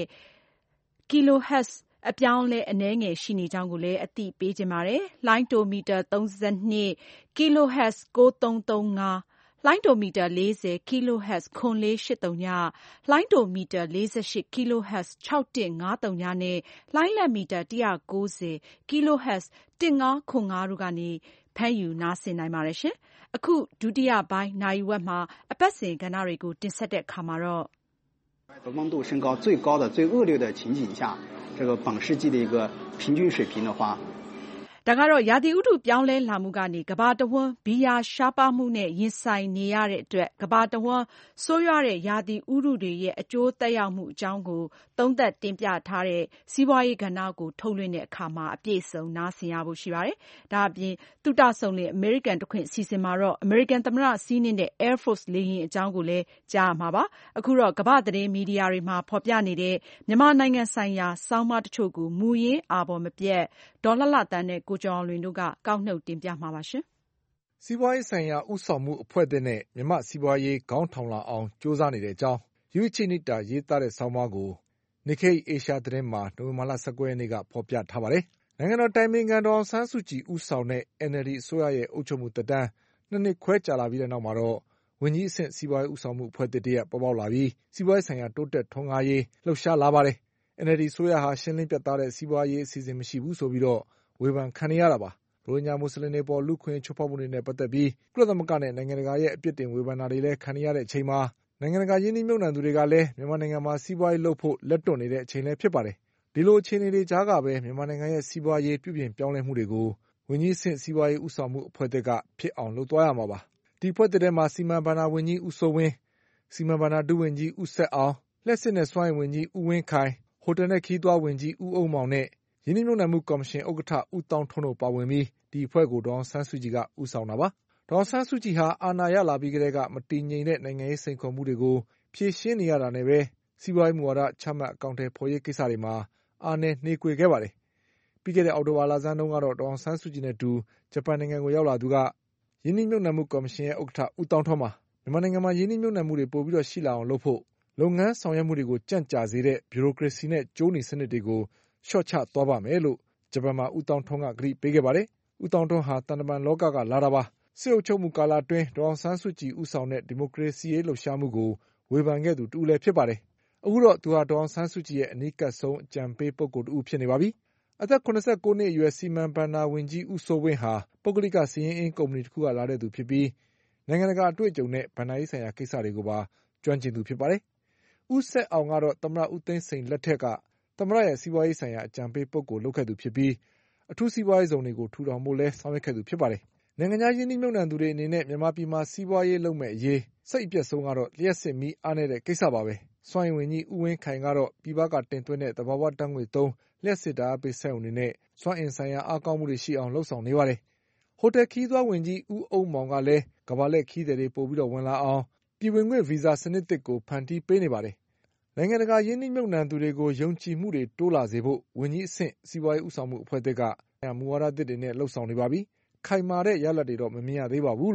kilohertz အပြောင်းလဲအနည်းငယ်ရှိနေကြောင်းကိုလည်းအသိပေးခြင်းပါတယ်။လိုင်းတိုမီတာ၃၂ kilohertz ၉၃၃၅လိုင်းတိုမီတာ၄၀ kilohertz ၇၄၈၃ လိုင်းတိုမီတာ၄၈ kilohertz ၆၁၅၃ နဲ့လိုင်းလတ်မီတာ၁၉၀ kilohertz ၁၅၇၅တို့ကနေဖမ်းယူနားဆင်နိုင်ပါတယ်ရှင်။အခုဒုတိယပိုင်းနာရီဝက်မှာအပတ်စဉ်ကဏ္ဍတွေကိုတင်ဆက်တဲ့အခါမှာတော့温度升高最高的最恶劣的情景下这个本世纪的一个平均水平的话ဒါကတော့ရာသီဥတုပြောင်းလဲလာမှုကနေကမ္ဘာတဝန်းဘီယာရှားပါးမှုနဲ့ရင်ဆိုင်နေရတဲ့အတွက်ကမ္ဘာတဝန်းဆိုးရွားတဲ့ရာသီဥတုတွေရဲ့အကျိုးသက်ရောက်မှုအကြောင်းကိုသုံးသပ်တင်ပြထားတဲ့စီးပွားရေးကဏ္ဍကိုထုတ်လွှင့်တဲ့အခါမှာအပြည့်စုံနားဆင်ရဖို့ရှိပါတယ်။ဒါအပြင်သုတဆုံလင် American တခွင်စီစဉ်မှာတော့ American သမ္မတစီးနှင်းတဲ့ Air Force လေယာဉ်အကြောင်းကိုလည်းကြားရမှာပါ။အခုတော့ကမ္ဘာသတင်းမီဒီယာတွေမှာဖော်ပြနေတဲ့မြန်မာနိုင်ငံဆိုင်ရာဆောင်းပါးတချို့ကိုမူရင်းအာဘော်မပြတ်ဒေါ်လှလှတန်းနဲ့ကိုကျော်အောင်လွင်တို့ကကောက်နှုတ်တင်ပြမှာပါရှင်။စီးပွားရေးဆိုင်ရာဦးဆောင်မှုအဖွဲ့သစ်နဲ့မြန်မာ့စီးပွားရေးခေါင်းထောင်လာအောင်ကြိုးစားနေတဲ့အကြောင်းရွေးချယ်နိတာရေးသားတဲ့ဆောင်းပါးကို Nikkei Asia သတင်းမှာနိုဝင်ဘာလ၁၉ရက်နေ့ကဖော်ပြထားပါတယ်။နိုင်ငံတော်တိုင်ပင်ခံဒေါ်အောင်ဆန်းစုကြည်ဦးဆောင်တဲ့ အန်အယ်လ်ဒီ အစိုးရရဲ့အုပ်ချုပ်မှုသက်တမ်းနှစ်နှစ်ခွဲကြာလာပြီးတဲ့နောက်မှာတော့ဝန်ကြီးအဆင့်စီးပွားရေးဦးဆောင်မှုအဖွဲ့သစ်တရပ်ပေါ်ပေါက်လာပြီးစီးပွားရေးဆိုင်ရာတိုးတက်ထွန်းကားရေးလှုပ်ရှားလာပါတယ်။ အန်အယ်လ်ဒီ အစိုးရဟာရှင်းလင်းပြတ်သားတဲ့စီးပွားရေးအစီအစဉ်မရှိဘူးဆိုပြီးတော့ဝေဖန်ခံနေရတာပါ။ရိုဟင်ဂျာမွတ်စလင်တွေပေါ်လူ့အခွင့်အရေးချိုးဖောက်မှုတွေနဲ့ပတ်သက်ပြီးကုလသမဂ္ဂနဲ့နိုင်ငံတကာရဲ့အပြစ်တင်ဝေဖန်တာတွေလည်းခံနေရတဲ့အချိန်မှာနိုင်ငံတကာရင်းနှီးမြှုပ်နှံသူတွေကလည်းမြန်မာနိုင်ငံမှာစီးပွားရေးလုပ်ဖို့လက်တွန့်နေတဲ့အချိန်လည်းဖြစ်ပါတယ်။ဒီလိုအခြေအနေတွေကြားကပဲမြန်မာနိုင်ငံရဲ့စီးပွားရေးပြုပြင်ပြောင်းလဲမှုတွေကိုဝန်ကြီးအဆင့်စီးပွားရေးဦးဆောင်မှုအဖွဲ့သစ်ကဖြစ်အောင်လုပ်သွားရမှာပါ။ဒီအဖွဲ့သစ်ထဲမှာစီမံဘဏ္ဍာဝန်ကြီးဦးစိုးဝင်း၊စီမံဘဏ္ဍာဒုဝန်ကြီးဦးဆက်အောင်၊လျှပ်စစ်နဲ့စွမ်းအင်ဝန်ကြီးဦးဝင်းခိုင်၊ဟိုတယ်နဲ့ခရီးသွားဝန်ကြီးဦးအုန်းမောင်နဲ့ရင်းနှီးမြှုပ်နှံမှုကော်မရှင်ဥက္ကဋ္ဌဦးသောင်းထွန်းတို့ပါဝင်ပြီးဒီအဖွဲ့ကိုဒေါ်အောင်ဆန်းစုကြည်ကဦးဆောင်တာပါ။ဒေါ်အောင်ဆန်းစုကြည်ဟာအာဏာရလာပြီးကတည်းကမတည်ငြိမ်တဲ့နိုင်ငံရေးစိန်ခေါ်မှုတွေကိုဖြေရှင်းနေရတာနဲ့ပဲစီးပွားရေးမူဝါဒချမှတ်အကောင်အထည်ဖော်ရေးကိစ္စတွေမှာအားနည်းနှေးကွေးခဲ့ပါတယ်။ပြီးခဲ့တဲ့အောက်တိုဘာလဆန်းတုန်းကတော့ဒေါ်အောင်ဆန်းစုကြည်နဲ့အတူဂျပန်နိုင်ငံကိုရောက်လာသူကရင်းနှီးမြှုပ်နှံမှုကော်မရှင်ရဲ့ဥက္ကဋ္ဌဦးသောင်းထွန်းပါ။မြန်မာနိုင်ငံမှာရင်းနှီးမြှုပ်နှံမှုတွေပိုပြီးတော့ရှိလာအောင်လုပ်ဖို့လုပ်ငန်းဆောင်ရွက်မှုတွေကိုကြန့်ကြာစေတဲ့ဗျူရိုကရေစီနဲ့ကြိုးနီစနစ်တွေကိုလျှော့ချသွားပါမယ်လို့ဂျပန်မှာဦးသောင်းထွန်းကကတိပေးခဲ့ပါတယ်။ဦးသောင်းထွန်းဟာတန်တမန်လောကကလာတာပါ။စစ်အုပ်ချုပ်မှုကာလအတွင်းဒေါ်အောင်ဆန်းစုကြည်ဦးဆောင်တဲ့ဒီမိုကရေစီရေးလှုပ်ရှားမှုကိုဝေဖန်ခဲ့သူတဦးလည်းဖြစ်ပါတယ်။အခုတော့သူဟာဒေါ်အောင်ဆန်းစုကြည်ရဲ့အနီးကပ်ဆုံးအကြံပေးပုဂ္ဂိုလ်တဦးဖြစ်နေပါပြီ။အသက်၇၉နှစ်အရွယ်စီမံဘဏ္ဍာဝန်ကြီးဦးစိုးဝင်းဟာပုဂ္ဂလိကစာရင်းအင်းကုမ္ပဏီတခုကလာတဲ့သူဖြစ်ပြီးနိုင်ငံတကာအတွေ့အကြုံနဲ့ဘဏ္ဍာရေးဆိုင်ရာကိစ္စတွေကိုပါကျွမ်းကျင်သူဖြစ်ပါတယ်။ဦးဆက်အောင်ကတော့သမ္မတဦးသိန်းစိန်လက်ထက်ကသမ္မတရဲ့စီးပွားရေးဆိုင်ရာအကြံပေးပုဂ္ဂိုလ်လုပ်ခဲ့သူဖြစ်ပြီးအထူးစီးပွားရေးဇုံတွေကိုထူထောင်ဖို့လဲဆောင်ရွက်ခဲ့သူဖြစ်ပါတယ်။နိုင်ငံခြားရင်းနှီးမြှုပ်နှံသူတွေအနေနဲ့မြန်မာပြည်မှာစီးပွားရေးလုပ်မဲ့အရေးစိတ်အပြတ်ဆုံးကတော့လျှပ်စစ်မီးအားနည်းတဲ့ကိစ္စပါပဲ။စွမ်းအင်ဝန်ကြီးဦးဝင်းခိုင်ကတော့ပြည်ပကတင်သွင်းတဲ့သဘာဝဓာတ်ငွေသုံးလျှပ်စစ်ဓာတ်အားပေးစက်ရုံတွေနဲ့စွမ်းအင်ဆိုင်ရာအားကောင်းမှုတွေရှိအောင်လုပ်ဆောင်နေပါတယ်။ဟိုတယ်ခရီးသွားဝန်ကြီးဦးအုန်းမောင်ကလည်းကမ္ဘာလှည့်ခရီးသည်တွေပိုပြီးတော့ဝင်လာအောင်ပြည်ဝင်ခွင့်ဗီဇာစနစ်သစ်ကိုဖန်တီးပေးနေပါတယ်။နိုင်ငံတကာရင်းနှီးမြှုပ်နှံသူတွေကိုယုံကြည်မှုတွေတိုးလာစေဖို့ဝန်ကြီးအဆင့်စီးပွားရေးဦးဆောင်မှုအဖွဲ့သစ်ကမူဝါဒသစ်တွေနဲ့လှုပ်ဆောင်နေပါပြီ။ခိုင်မာတဲ့ရလဒ်တွေတော့မမြင်ရသေးပါဘူးလို့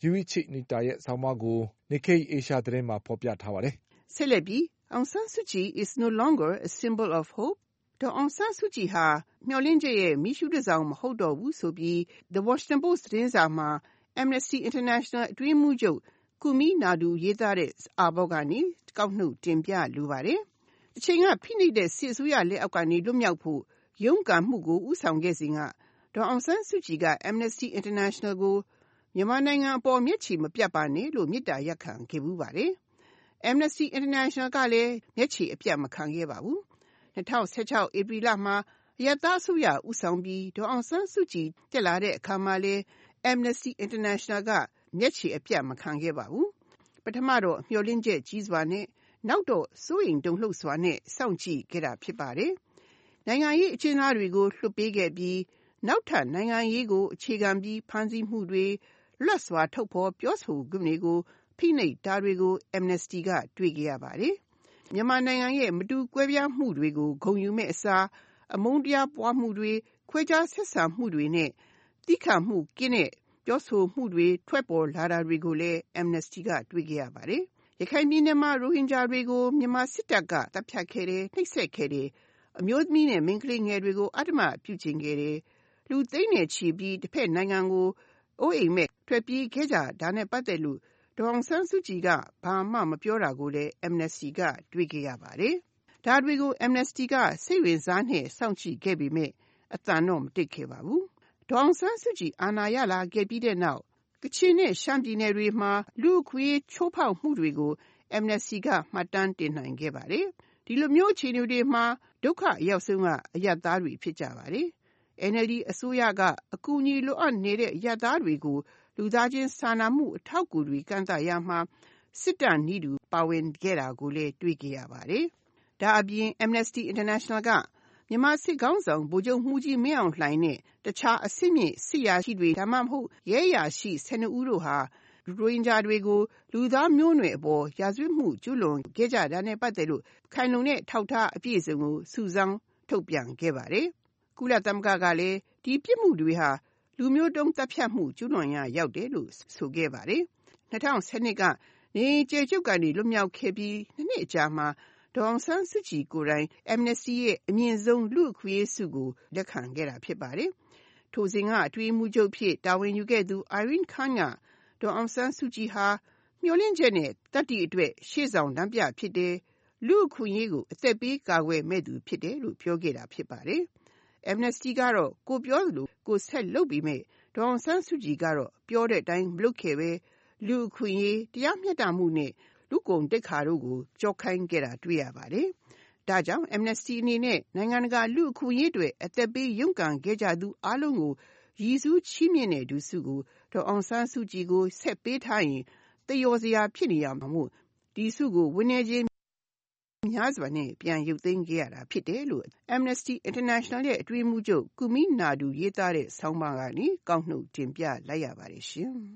ယူရီချိနီတာရဲ့ဆောင်းပါးကို Nikkei Asia သတင်းမှာဖော်ပြထားပါတယ်။ဆက်လက်ပြီး Aung San Suu Kyi is no longer a symbol of hope. ဒေါ်အောင်ဆန်းစုကြည်ဟာမျှော်လင့်ချက်ရဲ့မီးရှူးတစ်စောင်မဟုတ်တော့ဘူးဆိုပြီး The Washington Post သတင်းစာမှာ Amnesty International အတွင်းမှုချုပ်ကူမီနာဒူရေးသားတဲ့အာဘော်ကနေကောက်နှုတ်တင်ပြလိုပါတယ်။အချိန်ကဖိနှိပ်တဲ့စစ်အစိုးရလက်အောက်ကနေလွတ်မြောက်ဖို့ရုန်းကန်မှုကိုဥဆောင်ခဲ့စဉ်ကဒေါ်အောင်ဆန်းစုကြည်က Amnesty International ကိုမြန်မာနိုင်ငံအပေါ်မျက်ခြေမပြတ်ပါနဲ့လို့မေတ္တာရပ်ခံခဲ့မှုပါတယ်။ Amnesty International ကလည်းမျက်ခြေအပြတ်မခံခဲ့ပါဘူး။၂၀၁၆ ဧပြီလမှာအရပ်သားအစိုးရဦးဆောင်ပြီးဒေါ်အောင်ဆန်းစုကြည်တက်လာတဲ့အခါမှာလည်း Amnesty International ကမျက်ခြေအပြတ်မခံခဲ့ပါဘူး။ပထမတော့မျှော်လင့်ချက်ကြီးစွာနဲ့နောက်တော့စိုးရိမ်တုန်လှုပ်စွာနဲ့စောင့်ကြည့်ခဲ့တာဖြစ်ပါတယ်။နိုင်ငံရေးအကျဉ်းသားတွေကိုလွှတ်ပေးခဲ့ပြီးနောက်ထပ်နိုင်ငံရေးကိုအခြေခံပြီးဖမ်းဆီးမှုတွေလွတ်စွာထုတ်ဖော်ပြောဆိုခွင့်တွေကိုဖိနှိပ်တာတွေကို Amnesty ကတွေ့ကြရပါတယ်။မြန်မာနိုင်ငံရဲ့မတူကွဲပြားမှုတွေကိုဂုဏ်ယူမဲ့အစားအမုန်းတရားပွားမှုတွေခွဲခြားဆက်ဆံမှုတွေနဲ့တိခတ်မှုကင်းတဲ့ပြောဆိုမှုတွေထွက်ပေါ်လာတာတွေကိုလည်း Amnesty ကတွေ့ကြရပါတယ်။ရခိုင်ပြည်နယ်မှာရိုဟင်ဂျာတွေကိုမြန်မာစစ်တပ်ကတပ်ဖြတ်ခဲ့တယ်နှိပ်စက်ခဲ့တယ်အမျိုးသမီးနဲ့မိန်းကလေးငယ်တွေကိုအဓမ္မပြုကျင့်ခဲ့တယ်လူသိန်းနဲ့ချီပြီးတစ်ဖက်နိုင်ငံကိုအိုးအိမ်မဲ့ထွက်ပြေးခဲ့ကြတာနဲ့ပတ်သက်လို့ဒေါ်အောင်ဆန်းစုကြည်ကဘာမှမပြောတာကိုလည်း Amnesty ကတွေ့ခဲ့ရပါတယ်။ဒါတွေကို Amnesty ကစိတ်ဝင်စားနဲ့စောင့်ကြည့်ခဲ့ပေမဲ့အသံတော့မတိတ်ခဲ့ပါဘူး။ဒေါ်အောင်ဆန်းစုကြည်အာဏာရလာခဲ့ပြီးတဲ့နောက်ကချင်နဲ့ရှမ်းပြည်နယ်တွေမှာလူအခွင့်အရေးချိုးဖောက်မှုတွေကို Amnesty ကမှတ်တမ်းတင်နိုင်ခဲ့ပါတယ်။ဒီလိုမျိုးအခြေအနေတွေမှာဒုက္ခအရောက်ဆုံးကအရပ်သားတွေဖြစ်ကြပါတယ်။ N L D အစိုးရကအကူအညီလိုအပ်နေတဲ့အရပ်သားတွေကိုလူသားချင်းစာနာမှုအထောက်အကူတွေကန့်သတ်ရမှာစစ်တပ်နည်းတူပါဝင်ခဲ့တာကိုလည်းတွေ့ကြရပါတယ်။ဒါအပြင် Amnesty International ကမြန်မာစစ်ကောင်းဆောင်ဗိုလ်ချုပ်မှုကြီးမင်းအောင်လှိုင်နဲ့တခြားအဆင့်မြင့်စစ်ရာရှိတွေဒါမှမဟုတ်ရဲအရာရှိ၁၂ဦးတို့ဟာရိုဟင်ဂျာတွေကိုလူသားမျိုးနွယ်အပေါ်ရာဇဝတ်မှုကျူးလွန်ခဲ့ကြတာနဲ့ပတ်သက်လို့ခိုင်လုံတဲ့ထောက်ထားအပြည့်အစုံကိုစုဆောင်းထုတ်ပြန်ခဲ့ပါတယ်။ကုလသမဂ္ဂကလည်းဒီပြစ်မှုတွေဟာလူမျိုးတုံးတပ်ဖြတ်မှုကျူးလွန်ရာရောက်တယ်လို့ဆိုခဲ့ပါတယ်။၂၀၁၂ကနေကျေကျုပ်ကနေလွတ်မြောက်ခဲ့ပြီးနှစ်နှစ်အကြာမှာဒေါ်အောင်ဆန်းစုကြည်ကိုယ်တိုင် Amnesty ရဲ့အမြင့်ဆုံးလူ့အခွင့်အရေးဆုကိုလက်ခံခဲ့တာဖြစ်ပါတယ်။ထိုစဉ်ကအတွင်းမှုချုပ်ဖြစ်တာဝန်ယူခဲ့သူ Irene Khan ကဒေါ်အောင်ဆန်းစုကြည်ဟာမျှော်လင့်ချက်နဲ့တတ္တိအတွက်ရှေ့ဆောင်လမ်းပြဖြစ်တယ်လူ့အခွင့်အရေးကိုအသက်ပေးကာကွယ်မဲ့သူဖြစ်တယ်လို့ပြောခဲ့တာဖြစ်ပါတယ်။ Amnesty ကတော့ကိုပြောသလိုကိုဆက်လုပ်ပြီးမဲ့ဒေါ်အောင်ဆန်းစုကြည်ကတော့ပြောတဲ့အတိုင်းမလုပ်ခဲ့ပဲလူ့အခွင့်အရေးတရားမျှတမှုနဲ့လူ့ဂုဏ်သိက္ခာတို့ကိုကြောက်ခိုင်းခဲ့တာတွေ့ရပါတယ်။ဒါကြောင့် Amnesty အနေနဲ့နိုင်ငံတကာလူ့အခွင့်အရေးတွေအသက်ပေးရုန်းကန်ခဲ့ကြသူအလုံးကိုရည်စူးချီးမြှင့်တဲ့ဒုစုကိုဒေါ်အောင်ဆန်းစုကြည်ကိုဆက်ပေးထားရင်တယောစရာဖြစ်နေရမှာမို့ဒီစုကိုဝင်းနေခြင်းများစွာနဲ့ပြန်ရုပ်သိမ်းခဲ့ရတာဖြစ်တယ်လို့ Amnesty International ရဲ့အတွင်းမှုချုပ်ကူမီနာဒူရေးသားတဲ့ဆောင်းပါးကနေကောက်နှုတ်တင်ပြလိုက်ရပါတယ်ရှင်။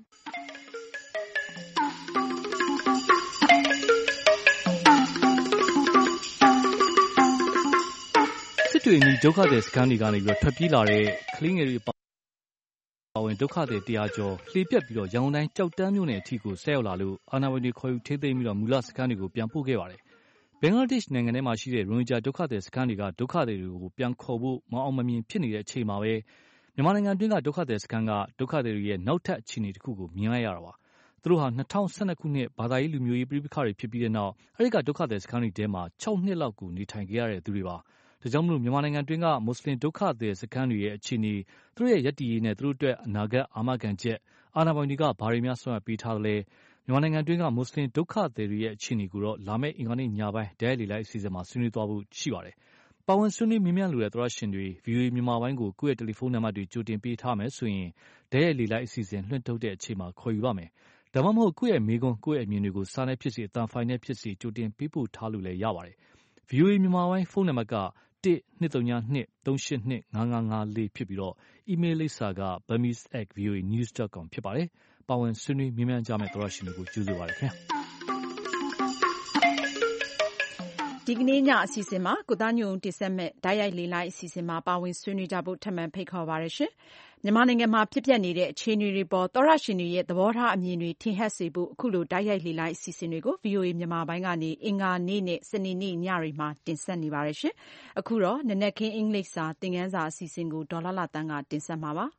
စစ်တွေနီဒုက္ခသည်စခန်းတွေကနေပြီးတော့ထွက်ပြေးလာတဲ့ကလေးငယ်တွေပါဝင်ဒုက္ခသည်တရားကျော်လှေပြက်ပြီးတော့ရန်ကုန်တိုင်းကြောက်တန်းမြို့နယ်အထိကိုဆက်ရောက်လာလို့အာဏာပိုင်တွေခေါ်ယူထိသိမ်းပြီးတော့မူလစခန်းတွေကိုပြန်ပို့ခဲ့ပါတယ်။ဘင်္ဂလားဒေ့ရှ်နိုင်ငံထဲမှာရှိတဲ့ရိုဟင်ဂျာဒုက္ခသည်စခန်းတွေကဒုက္ခသည်တွေကိုပြန်ခေါ်ဖို့မအောင်မမြင်ဖြစ်နေတဲ့အချိန်မှာပဲမြန်မာနိုင်ငံတွင်းကဒုက္ခသည်စခန်းကဒုက္ခသည်တွေရဲ့နောက်ထပ်အခြေအနေတစ်ခုကိုမြင်လိုက်ရတာပါ။သူတို့ဟာ၂၀၁၂ခုနှစ်ဘာသာရေးလူမျိုးရေးပြိပခါတွေဖြစ်ပြီးတဲ့နောက်အဲဒီကဒုက္ခသည်စခန်းတွေထဲမှာ၆နှစ်လောက်ကိုနေထိုင်ခဲ့ရတဲ့သူတွေပါ။ဒါကြောင့်မလို့မြန်မာနိုင်ငံတွင်းကမွတ်စလင်ဒုက္ခသည်စခန်းတွေရဲ့အခြေအနေသူတို့ရဲ့ရည်တည်ရေးနဲ့သူတို့အတွက်အနာဂတ်အာမခံချက်အာဏာပိုင်တွေကဘာတွေများဆွမ်းအပ်ပေးထားသလဲမြန်မာနိုင်ငံတွင်းကမွတ်စလင်ဒုက္ခသည်တွေရဲ့အခြေအနေကိုတော့လာမယ့်အင်္ဂါနေ့ညပိုင်းဒဲလီလိုက်အစီအစဉ်မှာဆွေးနွေးသွားဖို့ရှိပါတယ်။ပါဝင်ဆွေးနွေးမြင်မြန်လိုတဲ့သောရရှင်တွေ ဗီအိုအေ မြန်မာပိုင်းကိုကိုယ့်ရဲ့တယ်လီဖုန်းနံပါတ်တွေကြိုတင်ပေးထားမယ်ဆိုရင်ဒဲလီလိုက်အစီအစဉ်လွှင့်ထုတ်တဲ့အချိန်မှာခေါ်ယူပါမယ်။ဒါမှမဟုတ်ကိုယ့်ရဲ့မေးခွန်းကိုယ့်ရဲ့အမြင်တွေကိုစာနဲ့ဖြစ်စေအသံဖိုင်နဲ့ဖြစ်စေကြိုတင်ပေးပို့ထားလို့လည်းရပါတယ်။ ဗီအိုအေမြန်မာပိုင်းဖုန်းနံပါတ်ကတစ် နှစ် သုံး နှစ် သုံး ရှစ် နှစ် ငါး ငါး ငါး လေးဖြစ်ပြီးတော့အီးမေးလ်လိပ်စာက burmese at v o a news dot com ဖြစ်ပါတယ်။ပါဝင်ဆွေးနွေးမြင်မြန်ကြမယ့်သောရရှင်တွေကိုကျေးဇူးပါတယ်ခင်ဗျာ။ဒီကနေ့ညအစီအစဉ်မှာကိုသားညွန့်တင်ဆက်မဲ့ဓာတ်ရိုက်လေ့လာအစီအစဉ်မှာပါဝင်ဆွေးနွေးကြဖို့ထပ်မံဖိတ်ခေါ်ပါရရှင်။မြန်မာနိုင်ငံမှာဖြစ်ပျက်နေတဲ့အခြေအနေတွေပေါ်သောရရှင်တွေရဲ့သဘောထားအမြင်တွေထင်ဟပ်စေဖို့အခုလိုဓာတ်ရိုက်လေ့လာအစီအစဉ်တွေကို ဗီအိုအေ မြန်မာပိုင်းကနေအင်္ဂါနေ့နဲ့စနေနေ့ညတွေမှာတင်ဆက်နေပါရရှင်။အခုတော့နနက်ခင်းအင်္ဂလိပ်စာသင်ခန်းစာအစီအစဉ်ကိုဒေါ်လာလာတန်းကတင်ဆက်မှာပါ။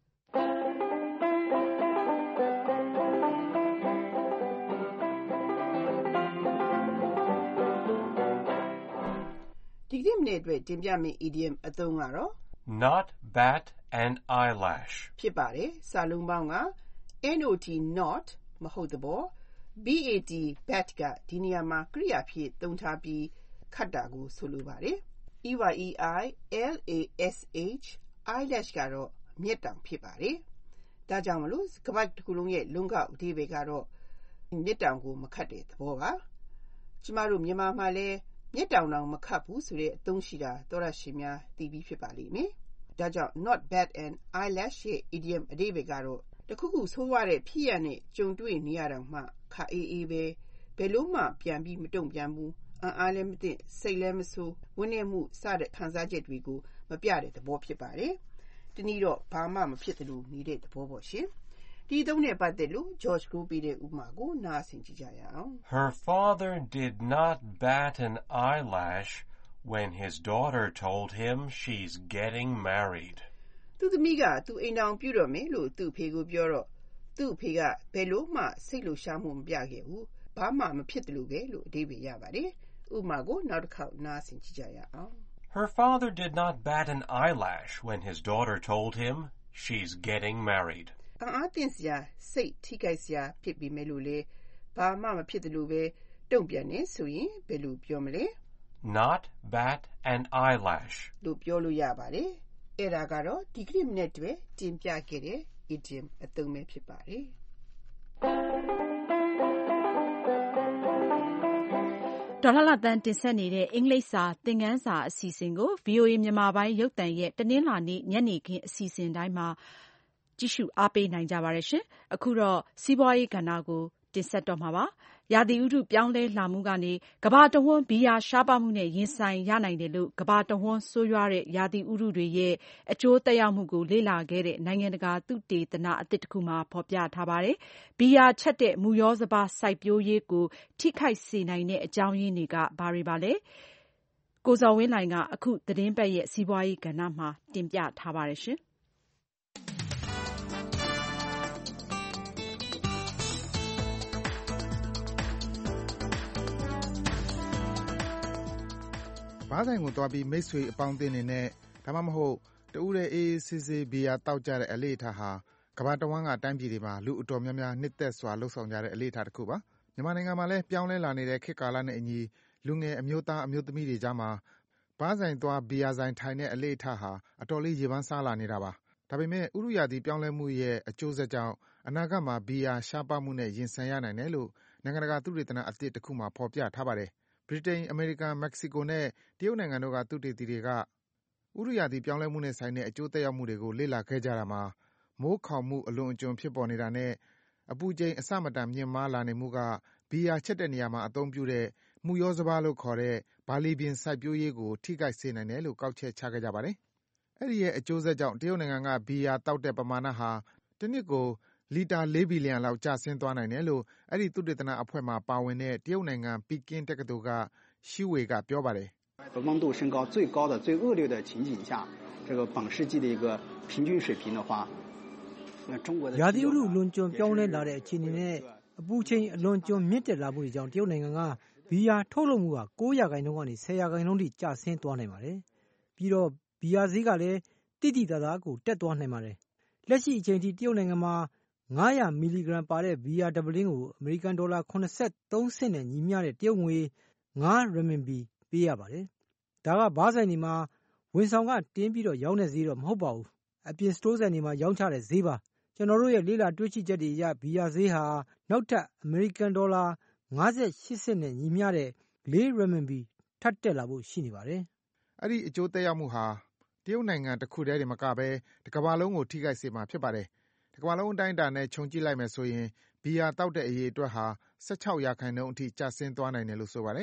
ဒီကနေ့မနေ့အတွက်တင်ပြမယ့် idiom အသုံးကတော့ not bat an eyelash ဖြစ်ပါတယ်။စာလုံးပေါင်းက not not မဟုတ်သဘော bat bat ကဒီနေရာမှာကရိယာဖြစ်သုံးထားပြီးခတ်တာကိုဆိုလိုပါတယ်။ eilash eyelash ကတော့မျက်တောင်ဖြစ်ပါတယ်။ဒါကြောင့်မလို့စကားတစ်ခုလုံးရဲ့လုံးကောက်အဓိပ္ပာယ်ကတော့မျက်တောင်ကိုမခတ်တဲ့သဘောပါ။ကျမတို့မြန်မာမှာလည်းမျက်တောင်တောင်မခတ်ဘူးဆိုတဲ့အသုံးရှိတာသောရရှင်များသိပြီးဖြစ်ပါလိမ့်မယ်။ဒါကြောင့် not bat an eyelash ရဲ့ idiom အဓိပ္ပာယ်ကတော့တခုခုဆိုးရတဲ့ဖြစ်ရနဲ့ကြုံတွေ့နေရတော့မှခါအေးအေးပဲဘယ်လို့မှပြန်ပြီးမတုံ့ပြန်ဘူးအံ့အားလည်းမသိစိတ်လည်းမဆိုးဝန်းနေမှုစတဲ့ခံစားချက်တွေကိုမပြတဲ့သဘောဖြစ်ပါတယ်။ဒီနည်းတော့ဘာမှမဖြစ်တယ်လို့နေတဲ့သဘောပေါ့ရှင်။ဒီသုံးနဲ့ပတ်သက်လို့ George ကိုပေးတဲ့ဥပမာကိုနားဆင်ကြည့်ကြရအောင်။ Her father did not bat an eyelash when his daughter told him she's getting married. သူသမီးကသူအိမ်တော်ပြုတော့မယ်လို့သူ့ဖေကိုပြောတော့သူ့ဖေကဘယ်လို့မှစိတ်လှရှားမှုမပြခဲ့ဘူး။ဘာမှမဖြစ်တယ်လို့ပဲလို့အဓိပ္ပာယ်ရပါတယ်။ဥပမာကိုနောက်တစ်ခေါက်နားဆင်ကြည့်ကြရအောင် Her father did not bat an eyelash when his daughter told him she's getting married. အံ့အားသင့်စရာစိတ်ထိခိုက်စရာဖြစ်ပြီးမဲ့လို့လေဘာမှမဖြစ်တယ်လို့ပဲတုံ့ပြန်နေဆိုရင်ဘယ်လိုပြောမလဲ Not bat an eyelash လို့ပြောလို့ရပါတယ်။အဲ့ဒါကတော့ဒီကနေ့မနေ့တည်းတင်ပြခဲ့တဲ့ idiom အသုံးပဲဖြစ်ပါတယ်။ဒေါ်လာလာတန်းတင်ဆက်နေတဲ့အင်္ဂလိပ်စာသင်ခန်းစာအစီအစဉ်ကို ဗီအိုအေ မြန်မာပိုင်းရုပ်သံရဲ့တနင်္လာနေ့ညနေခင်းအစီအစဉ်တိုင်းမှာကြည့်ရှုအားပေးနိုင်ကြပါတယ်ရှင်။အခုတော့စီးပွားရေးကဏ္ဍကိုတင်ဆက်တော့မှာပါ။ရာသီဥတုပြောင်းလဲလာမှုကနေကမ္ဘာတဝန်းဘီယာရှားပါးမှုနဲ့ရင်ဆိုင်ရနိုင်တယ်လို့ကမ္ဘာတဝန်းဆိုးရွားတဲ့ရာသီဥတုတွေရဲ့အကျိုးသက်ရောက်မှုကိုလေ့လာခဲ့တဲ့နိုင်ငံတကာသုတေသနအသစ်တစ်ခုမှာဖော်ပြထားပါတယ်။ဘီယာချက်တဲ့မူယောစပါးစိုက်ပျိုးရေးကိုထိခိုက်စေနိုင်တဲ့အကြောင်းရင်းတွေကဘာတွေပါလဲ။ကိုဇော်ဝင်းလှိုင်ကအခုသတင်းပတ်ရဲ့စီးပွားရေးကဏ္ဍမှာတင်ပြထားပါတယ်ရှင်။ဘားဆိုင်ကိုသွားပြီးမိတ်ဆွေအပေါင်းအသင်းတွေနဲ့ဒါမှမဟုတ်တဦးတည်းအေးအေးဆေးဆေးဘီယာတောက်ကြတဲ့အလေ့အထဟာကမ္ဘာတဝန်းကတိုင်းပြည်တွေမှာလူအတော်များများနှစ်သက်စွာလှုပ်ဆောင်ကြတဲ့အလေ့အထတစ်ခုပါ။မြန်မာနိုင်ငံမှာလည်းပြောင်းလဲလာနေတဲ့ခေတ်ကာလနဲ့အညီလူငယ်အမျိုးသားအမျိုးသမီးတွေကြားမှာဘားဆိုင်သွားဘီယာဆိုင်ထိုင်တဲ့အလေ့အထဟာအတော်လေးရေပန်းစားလာနေတာပါ။ဒါပေမဲ့ဥတုရာသီပြောင်းလဲမှုရဲ့အကျိုးဆက်ကြောင့်အနာဂတ်မှာဘီယာရှားပါးမှုနဲ့ရင်ဆိုင်ရနိုင်တယ်လို့နိုင်ငံတကာသုတေသနအသစ်တစ်ခုမှာဖော်ပြထားပါတယ်။ဗြိတိန်၊အမေရိကန်၊မက္ကဆီကိုနဲ့တရုတ်နိုင်ငံတို့ကသုတေသီတွေကဥတုရာသီပြောင်းလဲမှုနဲ့ဆိုင်တဲ့အကျိုးသက်ရောက်မှုတွေကိုလေ့လာခဲ့ကြတာမှာမိုးခေါင်မှုအလွန်အကျွံဖြစ်ပေါ်နေတာနဲ့အပူချိန်အဆမတန်မြင့်မားလာနေမှုကဘီယာချက်တဲ့နေရာမှာအသုံးပြုတဲ့မုယောစပါးလို့ခေါ်တဲ့ဘာလီပင်စိုက်ပျိုးရေးကိုထိခိုက်စေနိုင်တယ်လို့ကောက်ချက်ချခဲ့ကြပါတယ်။အဲဒီရဲ့အကျိုးဆက်ကြောင့်တရုတ်နိုင်ငံကဘီယာသောက်တဲ့ပမာဏဟာတနှစ်ကိုလီတာလေးဘီလီယံလောက်ကျဆင်းသွားနိုင်တယ်လို့အဲဒီသုတေသနအဖွဲ့မှာပါဝင်တဲ့တရုတ်နိုင်ငံပီကင်းတက္ကသိုလ်ကရှီဝေကပြောပါတယ် “温度升高最高的最恶劣的情景下，这个本世纪的一个平均水平的话，那中国的ရာသီဥတုလွန်ကျွံပြောင်းလဲလာတဲ့အခြေအနေနဲ့အပူချိန်အလွန်ကျွံမြင့်တက်လာမှုတွေကြောင့်တရုတ်နိုင်ငံကဘီယာထုတ်လုပ်မှုက၉ရာခိုင်နှုန်းကနေ၁၀ရာခိုင်နှုန်းထိကျဆင်းသွားနိုင်ပါတယ်။ပြီးတော့ဘီယာဈေးကလည်းတိတိတသားကိုတက်သွားနိုင်ပါတယ်။လက်ရှိအချိန်ထိတရုတ်နိုင်ငံမှာငါးရာမီလီဂရမ်ပါတဲ့ဘီယာတပုလင်းကိုအမေရိကန်ဒေါ်လာ၇၃စင့်နဲ့ညီမျှတဲ့တရုတ်ငွေ၅ရမင်ဘီပေးရပါတယ်။ဒါကဘားဆိုင်တွေမှာဝန်ဆောင်ကတင်းပြီးတော့ရောင်းတဲ့ဈေးတော့မဟုတ်ပါဘူး။အပြင်စတိုးဆိုင်တွေမှာရောင်းချတဲ့ဈေးပါ။ကျွန်တော်တို့ရဲ့လေ့လာတွေ့ရှိချက်တွေအရဘီယာဈေးဟာနောက်ထပ်အမေရိကန်ဒေါ်လာ၅၈စင့်နဲ့ညီမျှတဲ့၄ရမင်ဘီထပ်တက်လာဖို့ရှိနေပါတယ်။အဲဒီအကျိုးသက်ရောက်မှုဟာတရုတ်နိုင်ငံတစ်ခုတည်းတင်မကဘဲတစ်ကမ္ဘာလုံးကိုထိခိုက်စေမှာဖြစ်ပါတယ်။တစ်ကမ္ဘာလုံးအတိုင်းအတာနဲ့ခြုံကြည့်လိုက်မယ်ဆိုရင်ဘီယာသောက်တဲ့အရေအတွက်ဟာ၁၆ရာခိုင်နှုန်းအထိကျဆင်းသွားနိုင်တယ်လို့ဆိုပါတယ်။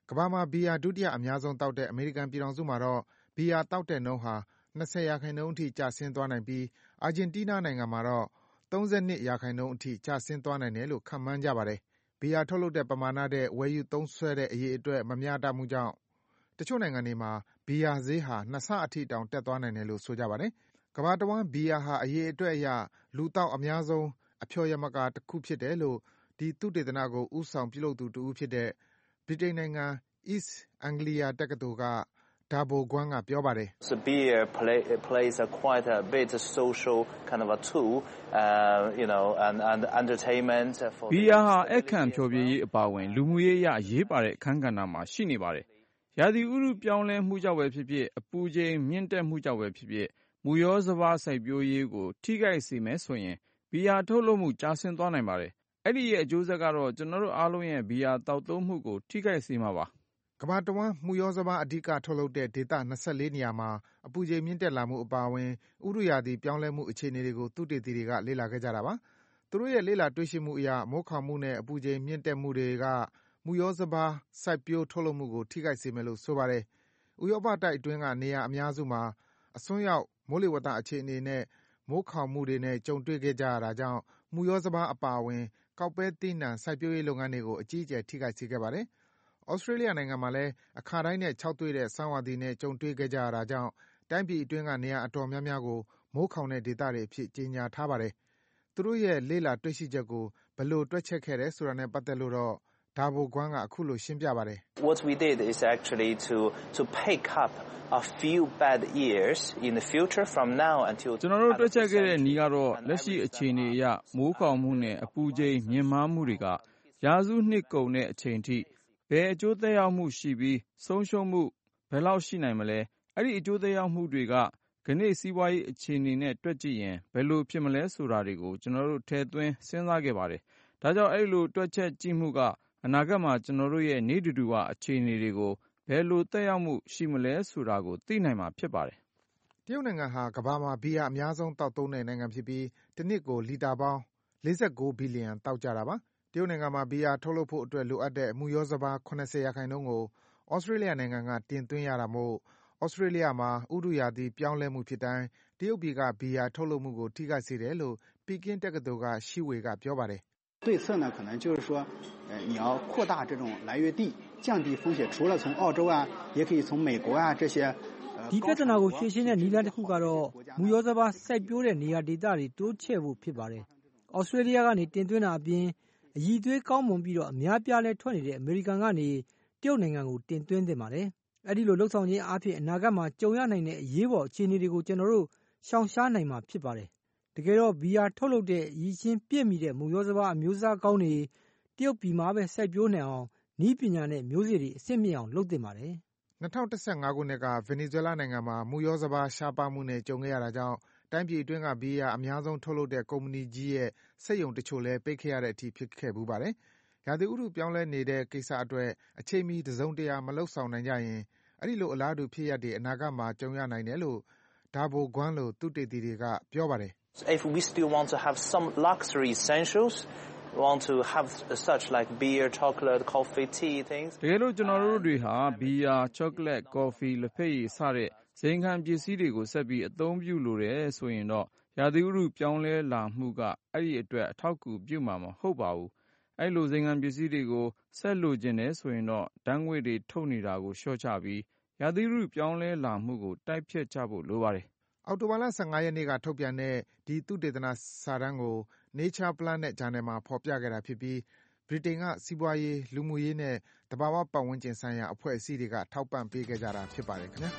ကမ္ဘာမှာဘီယာဒုတိယအများဆုံးတောက်တဲ့အမေရိကန်ပြည်ထောင်စုမှာတော့ဘီယာတောက်တဲ့နှုန်းဟာ၂၀ရာခိုင်နှုန်းအထိကျဆင်းသွားနိုင်ပြီးအာဂျင်တီးနားနိုင်ငံမှာတော့၃၂ရာခိုင်နှုန်းအထိကျဆင်းသွားနိုင်တယ်လို့ခန့်မှန်းကြပါတယ်။ဘီယာထုတ်လုပ်တဲ့ပမာဏထက်ဝယ်ယူသုံးစွဲတဲ့အရေအတွက်မမျှတမှုကြောင့်တချို့နိုင်ငံတွေမှာဘီယာဈေးဟာနှစ်ဆအထိတောင်တက်သွားနိုင်တယ်လို့ဆိုကြပါတယ်။ကမ္ဘာတဝန်းဘီယာဟာအရေအတွက်အရလူသောက်အများဆုံးအဖျော်ယမကာတစ်ခုဖြစ်တယ်လို့ဒီသုတေသနကိုဦးဆောင်ပြုလုပ်သူတဦးဖြစ်တဲ့ဗြိတိန်နိုင်ငံ East Anglia တက္ကသိုလ်ကDabo Guan ကပြောပါတယ်။ So beer play, plays a quite a bit social kind of a tool, uh, you know, and, and entertainment for ဘီယာဟာအခမ်းဖျော်ဖြေရေးအပါအဝင်လူမှုရေးအရအရေးပါတဲ့အခန်းကဏ္ဍမှာရှိနေပါတယ်။ရာသီဥတုပြောင်းလဲမှုကြောင့်ပဲဖြစ်ဖြစ်အပူချိန်မြင့်တက်မှုကြောင့်ပဲဖြစ်ဖြစ်မူရောစဘာစိုက်ပျိုးရေးကိုထိခိုက်စေမယ်ဆိုရင်ဘီယာထုတ်လုပ်မှုကျဆင်းသွားနိုင်ပါတယ်။အဲ့ဒီရဲ့အကျိုးဆက်ကတော့ကျွန်တော်တို့အားလုံးရဲ့ဘီယာတောက်သုံးမှုကိုထိခိုက်စေမှာပါကမ္ဘာတဝန်းမှုရောစဘာအဓိကထုတ်လုပ်တဲ့ဒေသ၂၄နေရာမှာအပူချိန်မြင့်တက်လာမှုအပါအဝင်ဥတုရာသီပြောင်းလဲမှုအခြေအနေတွေကိုသုတေသီတွေကလေ့လာခဲ့ကြတာပါ။သူတို့ရဲ့လေ့လာတွေ့ရှိမှုအရမိုးခေါင်မှုနဲ့အပူချိန်မြင့်တက်မှုတွေကမှုရောစဘာစိုက်ပျိုးထုတ်လုပ်မှုကိုထိခိုက်စေမယ်လို့ဆိုပါတယ်။ဥရောပတိုက်အတွင်းကနေရာအများစုမှာအစွန်းရောက်မိုးလေဝသအခြေအနေနဲ့မိုးခေါင်မှုတွေနဲ့ကြုံတွေ့ခဲ့ကြရတာကြောင့်မှုရောစဘာအပါအဝင်ကောက်ပဲသီးနှံစိုက်ပျိုးရေးလုပ်ငန်းတွေကိုအကြီးအကျယ်ထိခိုက်စေခဲ့ပါတယ်။ဩစတြေးလျနိုင်ငံမှာလည်းအခါတိုင်းနဲ့ခြောက်သွေ့တဲ့ဆောင်းရာသီနဲ့ကြုံတွေ့ခဲ့ကြရတာကြောင့်တိုင်းပြည်အတွင်းကနေရာအတော်များများကိုမိုးခေါင်တဲ့ဒေသတွေအဖြစ်ကြေညာထားပါတယ်။သူတို့ရဲ့လေ့လာတွေ့ရှိချက်ကိုဘယ်လိုတွက်ချက်ခဲ့တယ်ဆိုတာနဲ့ပတ်သက်လို့တော့Dabo Guan ကအခုလိုရှင်းပြပါတယ်။ What we did is actually to to pick up a few bad years in the future from now until ကျွန်တော်တို့တွက်ချက်ခဲ့တဲ့နည်းကတော့လက်ရှိအခြေအနေအရမိုးခေါင်မှုနဲ့အပူချိန်မြင့်မားမှုတွေကရာစုနှစ်ကုန်တဲ့အချိန်ထိဘယ်အကျိုးသက်ရောက်မှုရှိပြီးဆုံးရှုံးမှုဘယ်လောက်ရှိနိုင်မလဲအဲ့ဒီအကျိုးသက်ရောက်မှုတွေကခဏစီးပွားရေးအခြေအနေနဲ့တွက်ကြည့်ရင်ဘယ်လိုဖြစ်မလဲဆိုတာတွေကိုကျွန်တော်တို့ထည့်သွင်းစဉ်းစားခဲ့ပါတယ်ဒါကြောင့်အဲ့လိုတွက်ချက်ကြည့်မှုကအနာဂတ်မှာကျွန်တော်တို့ရဲ့နေတူတူဝအခြေအနေတွေကိုဘယ်လိုသက်ရောက်မှုရှိမလဲဆိုတာကိုသိနိုင်မှာဖြစ်ပါတယ်တရုတ်နိုင်ငံဟာကမ္ဘာမှာဘီယာအများဆုံးတောက်သုံးတဲ့နိုင်ငံဖြစ်ပြီးတစ်နှစ်ကိုလီတာပေါင်း၄၉ဘီလီယံတောက်ကြတာပါတရုတ်နိုင်ငံမှာဘီယာထုတ်လုပ်ဖို့အတွက်လိုအပ်တဲ့မူရောစဘာ၇၀ရာခိုင်နှုန်းကိုဩစတြေးလျနိုင်ငံကတင်သွင်းရတာမို့ဩစတြေးလျမှာဥတုရာသီပြောင်းလဲမှုဖြစ်တိုင်းတရုတ်ပြည်ကဘီယာထုတ်လုပ်မှုကိုထိခိုက်စေတယ်လို့ပီကင်းတက္ကသိုလ်ကရှိဝေကပြောပါတယ်对策呢，可能就是说，呃，你要扩大这种来源地，降低风险。除了从澳洲啊，也可以从美国啊这些。 ဒီပြဿနာကိုဖြေရှင်းတဲ့နည်းလမ်းတစ်ခုကတော့မူရောစဘာစိုက်ပျိုးတဲ့နေရာဒေသတွေတိုးချဲ့ဖို့ဖြစ်ပါတယ်။ဩစတြေးလျကနေတင်သွင်းတာအပြင်အည်သွေးကောင်းမွန်ပြီးတော့အများပြားလဲထွက်နေတဲ့အမေရိကန်ကနေတရုတ်နိုင်ငံကိုတင်သွင်းသင့်ပါတယ်။အဲဒီလိုလှုပ်ဆောင်ခြင်းအပြင်အနာဂတ်မှာကြုံရနိုင်တဲ့အရေးပေါ်အခြေအနေတွေကိုကျွန်တော်တို့ရှောင်ရှားနိုင်မှာဖြစ်ပါတယ်။တကယ်တော့ဘီယာထုတ်လုပ်တဲ့ရည်ချင်းပြည့်မီတဲ့မူရောစဘာအမျိုးအစားကောင်းတွေတရုတ်ပြည်မှာပဲစိုက်ပျိုးနိုင်အောင်နည်းပညာနဲ့မျိုးစေ့တွေအစစ်မြစ်အောင်လုပ်သင့်ပါတယ်။၂၀၁၅ခုနှစ်ကဗင်နီဇွဲလားနိုင်ငံမှာမူရောစဘာရှားပါးမှုနဲ့ကြုံခဲ့ရတာကြောင့်တိုင်းပြည်အတွင်းကဘီယာအများဆုံးထုတ်လုပ်တဲ့ကုမ္ပဏီကြီးရဲ့စက်ရုံတချို့လည်းပိတ်ခဲ့ရတဲ့အထိဖြစ်ခဲ့ဘူးပါတယ်။ရာသီဥတုပြောင်းလဲနေတဲ့ကိစ္စအတွက်အချိန်မီတစုံတရာမလုပ်ဆောင်နိုင်ကြရင်အဲဒီလိုအလားတူဖြစ်ရပ်တွေအနာဂတ်မှာကြုံရနိုင်တယ်လို့Dabo Guanလို့သုတေသီတွေကပြောပါတယ်။ If we still want to have some luxury essentials want to have such like beer, chocolate, coffee, tea things တကယ်လို့ကျွန်တော်တို့တွေဟာဘီယာ chocolate, coffee လက်ဖက်ရည်စတဲ့ဇိမ်ခံပစ္စည်းတွေကိုဆက်ပြီးအသုံးပြုလိုတယ်ဆိုရင်တော့ရာသီဥတုပြောင်းလဲလာမှုကအဲ့ဒီအတွက်အထောက်အကူပြုမှာမဟုတ်ပါဘူးအဲ့လိုဇိမ်ခံပစ္စည်းတွေကိုဆက်လိုချင်တယ်ဆိုရင်တော့ဓာတ်ငွေ့တွေထုတ်နေတာကိုလျှော့ချပြီးရာသီဥတုပြောင်းလဲလာမှုကိုတိုက်ဖျက်ကြဖို့လိုပါတယ်အောက်တိုဘာလ၁၅ရက်နေ့ကထုတ်ပြန်တဲ့ဒီသုတေသနစာတမ်းကို Nature Planet ဂျာနယ်မှာဖော်ပြခဲ့တာဖြစ်ပြီးဗြိတိန်ကစီးပွားရေးလူမှုရေးနဲ့သဘာဝပတ်ဝန်းကျင်ဆိုင်ရာအဖွဲ့အစည်းတွေကထောက်ပံ့ပေးခဲ့ကြတာဖြစ်ပါတယ်ခင်ဗျာ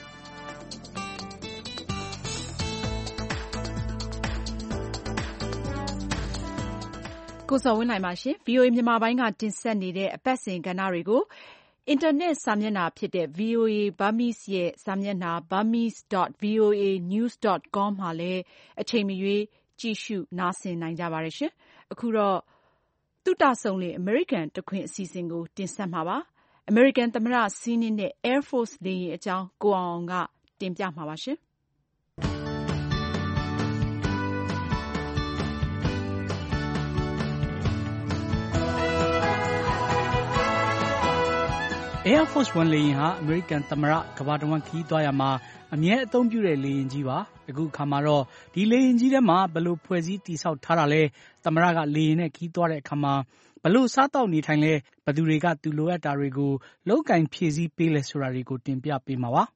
ကိုစောဝင်းနိုင်ပါရှင် ဗွီအိုအေ မြန်မာပိုင်းကတင်ဆက်နေတဲ့အပတ်စဉ်ကဏ္ဍတွေကိုအင်တာနက်စာမျက်နှာဖြစ်တဲ့ ဗီအိုအေ Burmese ရဲ့စာမျက်နှာ burmese dot v o a news dot com မှာလည်းအချိန်မရွေးကြည့်ရှုနားဆင်နိုင်ကြပါတယ်ရှင်။အခုတော့သုတဆုံလေ American တခွင်အစီအစဉ်ကိုတင်ဆက်မှာပါ။ American သမ္မတစီးနင်းတဲ့ Air Force လေယာဉ်အကြောင်းကိုအောင်အောင်ကတင်ပြမှာပါရှင်။ Air Force One လေယာဉ်ဟာအမေရိကန်သမ္မတကမ္ဘာတဝန်းခရီးသွားရမှာအမြဲအသုံးပြုတဲ့လေယာဉ်ကြီးပါအခုအခါမှာတော့ဒီလေယာဉ်ကြီးထဲမှာဘယ်လိုဖွဲ့စည်းတည်ဆောက်ထားတာလဲသမ္မတကလေယာဉ်နဲ့ခရီးသွားတဲ့အခါမှာဘယ်လိုစားတောက်နေထိုင်လဲဘယ်သူတွေကသူလိုအပ်တာတွေကိုလောက်ကင်ဖြည့်ဆည်းပေးလဲဆိုတာတွေကိုတင်ပြပေးမှာပါ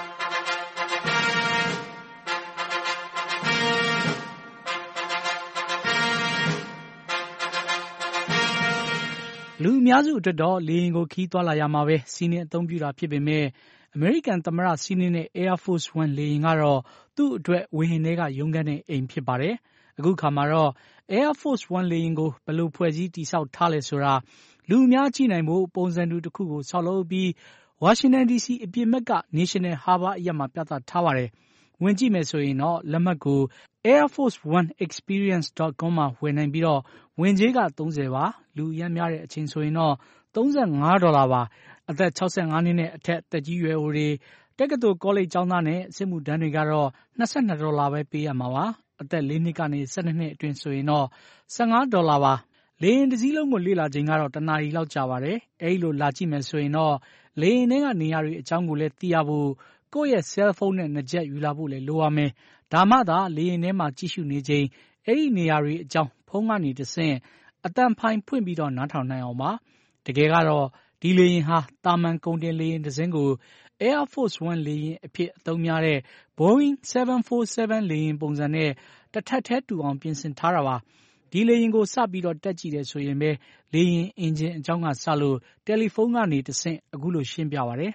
လူအများစုအတွက်တော့လေယာဉ်ကိုခီးသွားလာရမှာပဲစီးနှင်းအသုံးပြုတာဖြစ်ပေမဲ့အမေရိကန်သမ္မတစီးနှင်းတဲ့ Air Force One လေယာဉ်ကတော့သူ့အတွက်ဝေဟင်ထဲကရုန်းကန်တဲ့အိမ်ဖြစ်ပါတယ်အခုခါမှာတော့ Air Force One လေယာဉ်ကိုဘယ်လိုဖွဲ့စည်းတည်ဆောက်ထားလဲဆိုတာလူအများကြည့်နိုင်ဖို့ပုံစံတူတစ်ခုကိုဆောက်လုပ်ပြီး Washington ဒီ စီ အပြင်ဘက်က National Harbor အရပ်မှာပြသထားပါတယ်ဝင်ကြည့်မယ်ဆိုရင်တော့လက်မှတ်ကို air force one experience dot com မှာဝယ်နိုင်ပြီးတော့ဝင်ကြေးကသုံးဆယ်ပါလူအများများတဲ့အချိန်ဆိုရင်တော့သုံးဆယ့်ငါးဒေါ်လာပါအသက်၆၅နှစ်နဲ့အထက်တက်ကြီးရွယ်အိုတွေတက္ကသိုလ်ကောလိပ်ကျောင်းသားနဲ့စစ်မှုထမ်းတွေကတော့၂၂ဒေါ်လာပဲပေးရမှာပါအသက်၄နှစ်ကနေ၁၂နှစ်အတွင်းဆိုရင်တော့၁၅ဒေါ်လာပါလေယာဉ်တစ်စီးလုံးကိုလေ့လာချိန်ကတော့တနာရီလောက်ကြာပါတယ်အဲဒီလိုလာကြည့်မယ်ဆိုရင်တော့လေယာဉ်ထဲကနေရာတွေအကြောင်းကိုလည်းသိရဖို့ကိုယ့်ရဲ့ cell phone နဲ့နှစ်ချက်ယူလာဖို့လည်းလိုရမယ်ဒါမှသာလေယာဉ်ထဲမှာကြည့်ရှုနေချိန်အဲ့ဒီနေရာတွေအကြောင်းဖုန်းကနေတဆင့်အတန်ဖိုင်ဖွင့်ပြီးတော့နားထောင်နိုင်အောင်ပါတကယ်ကတော့ဒီလေယာဉ်ဟာတာမန်ကုန်တင်လေယာဉ်တစ်စင်းကို Air Force One လေယာဉ်အဖြစ်အသုံးများတဲ့ Boeing seven forty-seven လေယာဉ်ပုံစံနဲ့တစ်ထပ်ထဲတူအောင်ပြင်ဆင်ထားတာပါဒီလေယာဉ်ကိုစပြီးတော့တက်ကြည့်တယ်ဆိုရင်ပဲလေယာဉ်အင်ဂျင်အကြောင်းကစလို့တယ်လီဖုန်းကနေတဆင့်အခုလိုရှင်းပြပါတယ်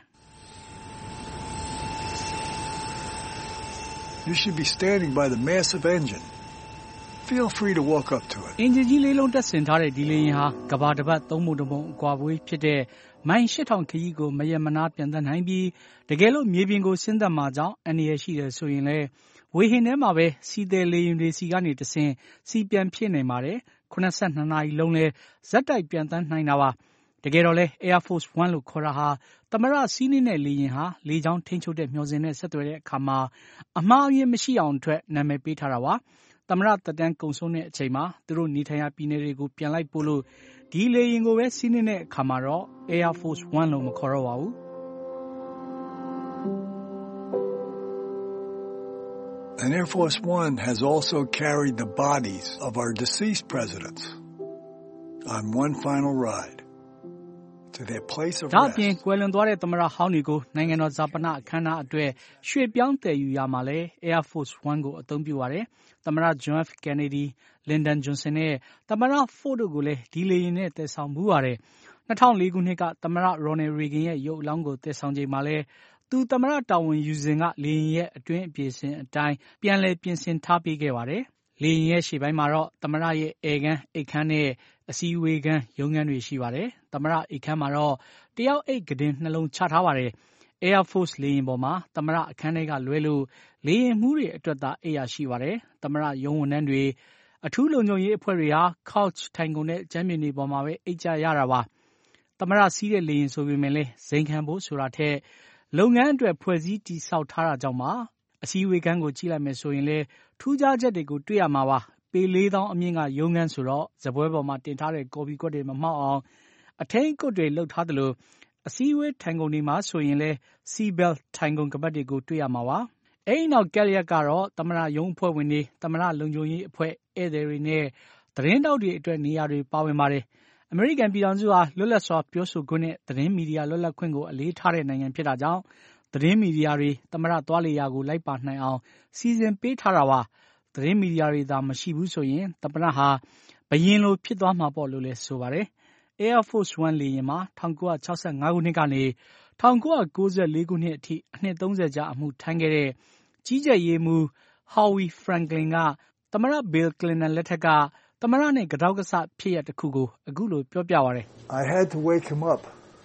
You should be standing by the massive engine. Feel free to walk up to it. အင်ဂျင်ကြီးလေးလုံးတက်ဆင်ထားတဲ့ဒီလေယာဉ်ဟာကဘာတစ်ပတ်သုံးပုံတစ်ပုံအကွာဝေးဖြစ်တဲ့မိုင်ရှစ်ထောင်ခရီးကိုမရမနာပြန်သက်နိုင်ပြီးတကယ်လို့မြေပြင်ကိုဆင်းသက်မှာကြောင့်အန္တရာယ်ရှိတယ်ဆိုရင်လည်းဝေဟင်ထဲမှာပဲစီးသည်လေယာဉ်တွေစီကနေတဆင်စီပြန်ဖြစ်နေပါတယ်ခုနစ်ဆယ့်နှစ်နာရီလုံးလဲဇက်တိုက်ပြန်တန်းနိုင်တာပါတကယ်တော့လဲ Air Force One လို့ခေါ်တာဟာသမ္မတစီးနှင်းတဲ့လေယာဉ်ဟာလေကြောင်းထိန်းချုပ်တဲ့မျှော်စင်နဲ့ဆက်သွယ်တဲ့အခါမှာအမှားအယွင်းမရှိအောင်အတွက်နာမည်ပေးထားတာပါသမ္မတသက်တမ်းကုန်ဆုံးတဲ့အချိန်မှာသူတို့နေထိုင်ရာပြည်နယ်တွေကိုပြန်လိုက်ပို့လို့ဒီလေယာဉ်ကိုပဲစီးနှင်းတဲ့အခါမှာတော့ Air Force One လို့မခေါ်တော့ပါဘူး And Air Force One has also carried the bodies of our deceased presidents on one final ride.To their place of rest. ဒါပြင်ကွယ်လွန်သွားတဲ့သမ္မတဟောင်းတွေကိုနိုင်ငံတော်ဇာပနအခမ်းအနားအတွက်ရွှေ့ပြောင်းတည်ယူရမှာလဲ Air Force One ကိုအသုံးပြုပါတယ်။သမ္မတ John F. Kennedy, Lyndon Johnson နဲ့သမ္မတ Ford တို့ကိုလည်းဒီလေယာဉ်နဲ့တည်ဆောင်မှုပါတယ်။၂၀၀၄ခုနှစ်ကသမ္မတ Ronald Reagan ရဲ့ရုပ်အလောင်းကိုတည်ဆောင်ချိန်မှာလဲသူသမ္မတတာဝန်ယူစဉ်ကလေယာဉ်ရဲ့အတွင်းအပြေစဉ်အတိုင်းပြန်လည်ပြင်ဆင်ထားပေးခဲ့ပါတယ်။လေယာဉ်ရဲ့ရှေ့ပိုင်းမှာတော့သမ္မတရဲ့ဧည့်ခန်းအိတ်ခန်းနဲ့အစည်းအဝေးခန်းရုံးခန်းတွေရှိပါတယ်။သမ္မတအိတ်ခန်းမှာတော့တယောက်အိတ်ကတင်နှလုံးချထားပါတယ်။ Air Force လေယာဉ်ပေါ်မှာသမ္မတအခန်းထဲကလွဲလို့လေယာဉ်မှူးတွေအတွက်သာအိတ်ရရှိပါတယ်။သမ္မတရုံးဝန်ထမ်းတွေအထူးလုံခြုံရေးအဖွဲ့တွေဟာ couch ထိုင်ကုန်တဲ့ကျမ်းမြေတွေပေါ်မှာပဲအိတ်ကြရတာပါ။သမ္မတစီးတဲ့လေယာဉ်ဆိုပေမဲ့လည်းဇိမ်ခံဖို့ဆိုတာထက်လုပ်ငန်းအတွက်ဖွဲ့စည်းတည်ဆောက်ထားတာကြောင့်ပါအစည်းအဝေးခန်းကိုကြည့်လိုက်မယ်ဆိုရင်လည်းထူးခြားချက်တွေကိုတွေ့ရမှာပါပေလေးသောင်းအမြင့်ကရုံးခန်းဆိုတော့ဇပွဲပေါ်မှာတင်ထားတဲ့ကော်ပီကွက်တွေမမှောက်အောင်အထိန်ကွက်တွေလှုပ်ထားသလိုအစည်းအဝေးထိုင်ကုန်တွေမှာဆိုရင်လည်း seatbelt ထိုင်ကုန်ကပတ်တွေကိုတွေ့ရမှာပါအဲဒီနောက်ကက်လျက်ကတော့သမ္မတရုံးအဖွဲ့ဝင်တွေသမ္မတလုံခြုံရေးအဖွဲ့ဧည့်သည်တွေနဲ့သတင်းတောက်တွေအတွက်နေရာတွေပါဝင်ပါတယ်အမေရိကန်ပြည်ထောင်စုဟာလွတ်လပ်စွာပြောဆိုခွင့်နဲ့သတင်းမီဒီယာလွတ်လပ်ခွင့်ကိုအလေးထားတဲ့နိုင်ငံဖြစ်တာကြောင့်သတင်းမီဒီယာတွေသမ္မတသွားလေရာကိုလိုက်ပါနိုင်အောင်စီစဉ်ပေးထားတာပါသတင်းမီဒီယာတွေသာမရှိဘူးဆိုရင်သမ္မတဟာဘယင်းလိုဖြစ်သွားမှာပေါ့လို့လည်းဆိုပါတယ်။ Air Force One လေယာဉ်မှာ၁၉၆၅ခုနှစ်ကနေ၁၉၉၄ခုနှစ်အထိအနှစ်သုံးဆယ်ကြာအမှုထမ်းခဲ့တဲ့ကြီးကြပ်ရေးမှူး Howie Franklin ကသမ္မတ Bill Clinton လက်ထက်ကသမ္မတနဲ့ကတောက်ကဆဖြစ်ရပ်တစ်ခုကိုအခုလိုပြောပြပါတယ်။ I had to wake him up.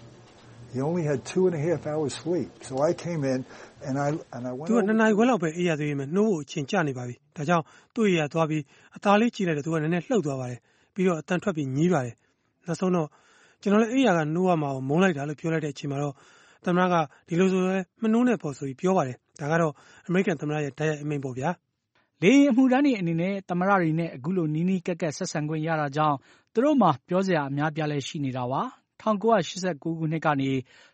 He only had two and a half hours sleep. So I came in and I and I went. သူကနှစ်နာရီခွဲလောက်ပဲအေးရသေးတယ်နှိုးဖို့အချိန်ကျနေပါပြီ။ဒါကြောင့်သူ့အေးရသွားပြီးအသားလေးကြည့်လိုက်တော့သူကနည်းနည်းလှုပ်သွားပါတယ်။ပြီးတော့အတန်ထွက်ပြီးညည်းပါတယ်။နောက်ဆုံးတော့ကျွန်တော်လည်းအေးရကနှိုးရမှာကိုမုန်းလိုက်တာလို့ပြောလိုက်တဲ့အချိန်မှာတော့သမ္မတကဒီလိုဆိုရဲမနှိုးနဲ့ပေါ့ဆိုပြီးပြောပါတယ်။ဒါကတော့အမေရိကန်သမ္မတရဲ့တိုက်ရိုက်အမိန့်ပေါ့ဗျာ။လေယာဉ်အမှုထမ်းတွေအနေနဲ့သမ္မတတွေနဲ့အခုလိုနီးနီးကပ်ကပ်ဆက်ဆံခွင့်ရတာကြောင့်သူတို့မှာပြောစရာအများပြားလဲရှိနေတာပါ။ ၁ 천구백팔십구ခုနှစ်ကနေ